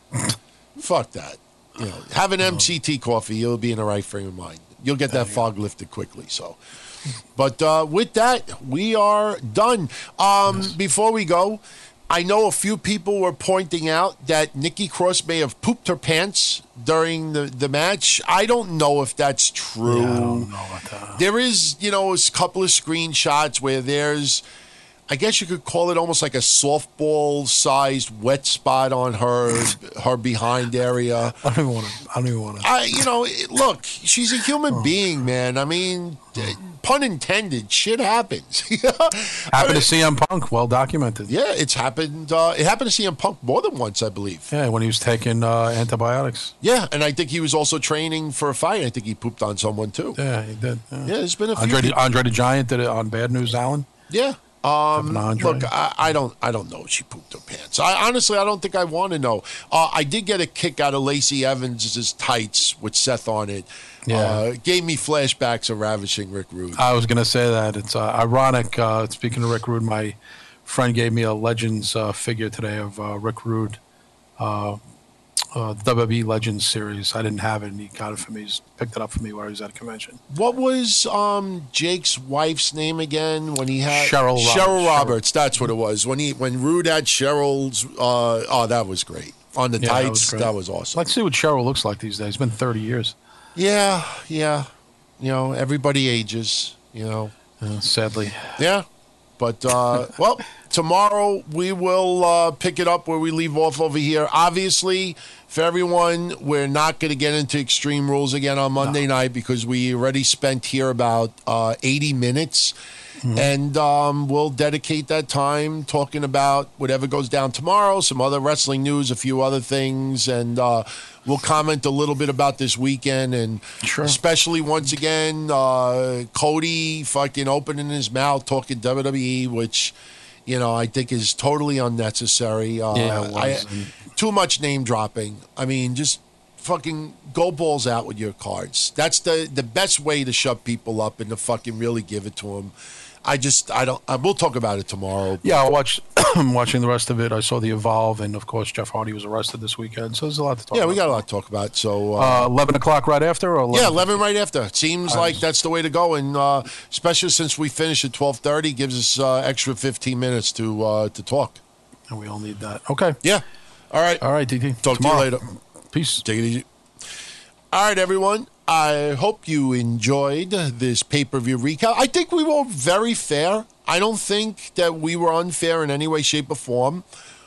Fuck that. Have an MCT coffee, you'll be in the right frame of mind. You'll get that fog lifted quickly. So, but with that, we are done. Before we go, I know a few people were pointing out that Nikki Cross may have pooped her pants during the match. I don't know if that's true. Yeah, I don't know about that. There is, a couple of screenshots where there's, I guess you could call it almost like a softball-sized wet spot on her behind area. I don't even want to. Look, she's a human being, man. I mean, pun intended, shit happens. Happened to CM Punk, well documented. Yeah, it's happened. It happened to CM Punk more than once, I believe. Yeah, when he was taking antibiotics. Yeah, and I think he was also training for a fight. I think he pooped on someone too. Yeah, he did. Yeah, there's been a few. Andre the Giant did it on Bad News Allen. Yeah. Look, I don't know if she pooped her pants. I don't think I want to know. I did get a kick out of Lacey Evans' tights with Seth on it. Yeah. Gave me flashbacks of ravishing Rick Rude. I was going to say that. It's ironic. Speaking of Rick Rude, my friend gave me a Legends figure today of Rick Rude, the WWE Legends series. I didn't have it, and he got it for me. He just picked it up for me while he was at a convention. What was Jake's wife's name again? When he had Cheryl Roberts. That's what it was. When Rude had Cheryl's. That was great on the tights. That was awesome. Let's see what Cheryl looks like these days. It's been 30 years. Yeah. Everybody ages. Sadly. Yeah. But, well, tomorrow we will pick it up where we leave off over here. Obviously, for everyone, we're not going to get into Extreme Rules again on Monday night because we already spent here about 80 minutes. Mm-hmm. And we'll dedicate that time talking about whatever goes down tomorrow, some other wrestling news, a few other things, and we'll comment a little bit about this weekend, and especially once again, Cody fucking opening his mouth talking WWE, which, I think is totally unnecessary. Too much name dropping. I mean, just fucking go balls out with your cards. That's the best way to shut people up and to fucking really give it to them. We'll talk about it tomorrow. Yeah, I'm watching the rest of it. I saw the Evolve, and of course, Jeff Hardy was arrested this weekend, so there's a lot to talk about. Yeah, we got a lot to talk about. So 11 o'clock right after? Or 11? Yeah, 11 right after. It seems like that's the way to go, and especially since we finish at 12:30, gives us extra 15 minutes to talk. And we all need that. Okay. Yeah. All right, DT. Talk tomorrow. To you later. Peace. Take it easy. All right, everyone. I hope you enjoyed this pay-per-view recap. I think we were very fair. I don't think that we were unfair in any way, shape, or form.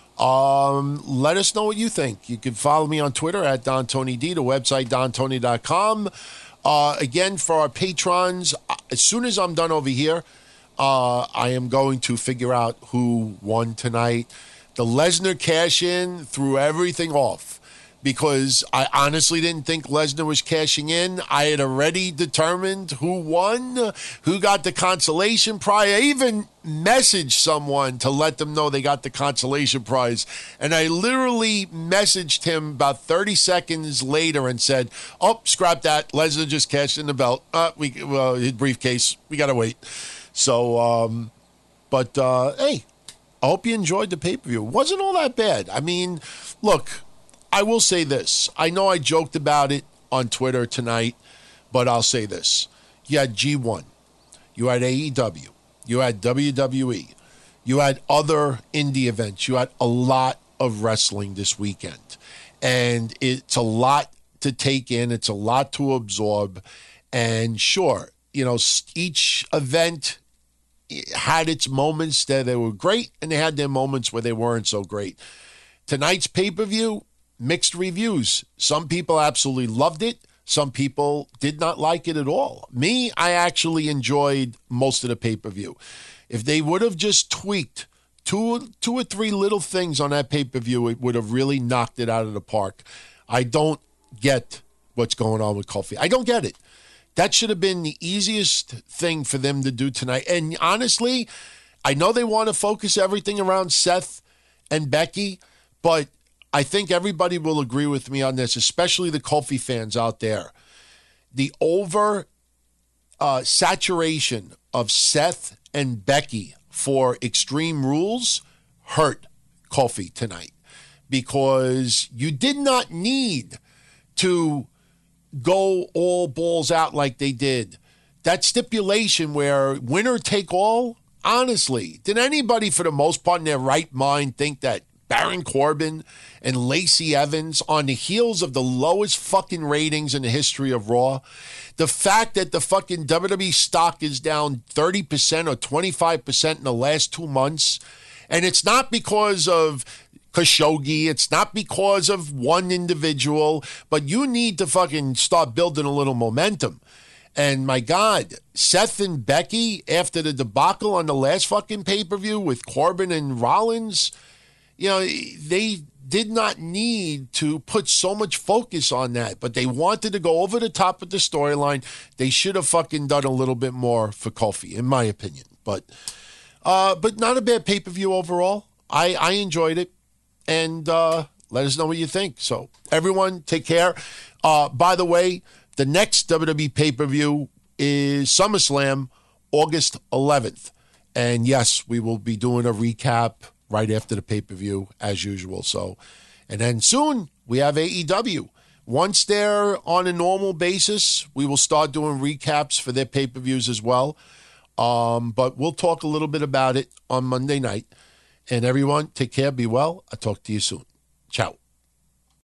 Let us know what you think. You can follow me on Twitter at DonTonyD, the website DonTony.com. Again, for our patrons, as soon as I'm done over here, I am going to figure out who won tonight. The Lesnar cash-in threw everything off because I honestly didn't think Lesnar was cashing in. I had already determined who won, who got the consolation prize. I even messaged someone to let them know they got the consolation prize. And I literally messaged him about 30 seconds later and said, oh, scrap that. Lesnar just cashed in the belt. His briefcase. We got to wait. So, hey, I hope you enjoyed the pay-per-view. It wasn't all that bad. I mean, look, I will say this. I know I joked about it on Twitter tonight, but I'll say this. You had G1. You had AEW. You had WWE. You had other indie events. You had a lot of wrestling this weekend. And it's a lot to take in. It's a lot to absorb. And sure, each event had its moments that they were great, and they had their moments where they weren't so great. Tonight's pay-per-view, mixed reviews. Some people absolutely loved it. Some people did not like it at all. Me, I actually enjoyed most of the pay-per-view. If they would have just tweaked two or three little things on that pay-per-view, it would have really knocked it out of the park. I don't get what's going on with Kofi. I don't get it. That should have been the easiest thing for them to do tonight. And honestly, I know they want to focus everything around Seth and Becky, but I think everybody will agree with me on this, especially the Kofi fans out there. The saturation of Seth and Becky for Extreme Rules hurt Kofi tonight because you did not need to go all balls out like they did. That stipulation where winner take all, honestly, did anybody for the most part in their right mind think that Baron Corbin and Lacey Evans on the heels of the lowest fucking ratings in the history of Raw, the fact that the fucking WWE stock is down 30% or 25% in the last 2 months, and it's not because of Khashoggi. It's not because of one individual, but you need to fucking start building a little momentum. And my God, Seth and Becky, after the debacle on the last fucking pay-per-view with Corbin and Rollins, they did not need to put so much focus on that, but they wanted to go over the top of the storyline. They should have fucking done a little bit more for Kofi, in my opinion. But not a bad pay-per-view overall. I enjoyed it. And let us know what you think. So, everyone, take care. By the way, the next WWE pay-per-view is SummerSlam, August 11th. And yes, we will be doing a recap right after the pay-per-view, as usual. So, and then soon, we have AEW. Once they're on a normal basis, we will start doing recaps for their pay-per-views as well. But we'll talk a little bit about it on Monday night. And everyone, take care, be well. I'll talk to you soon. Ciao.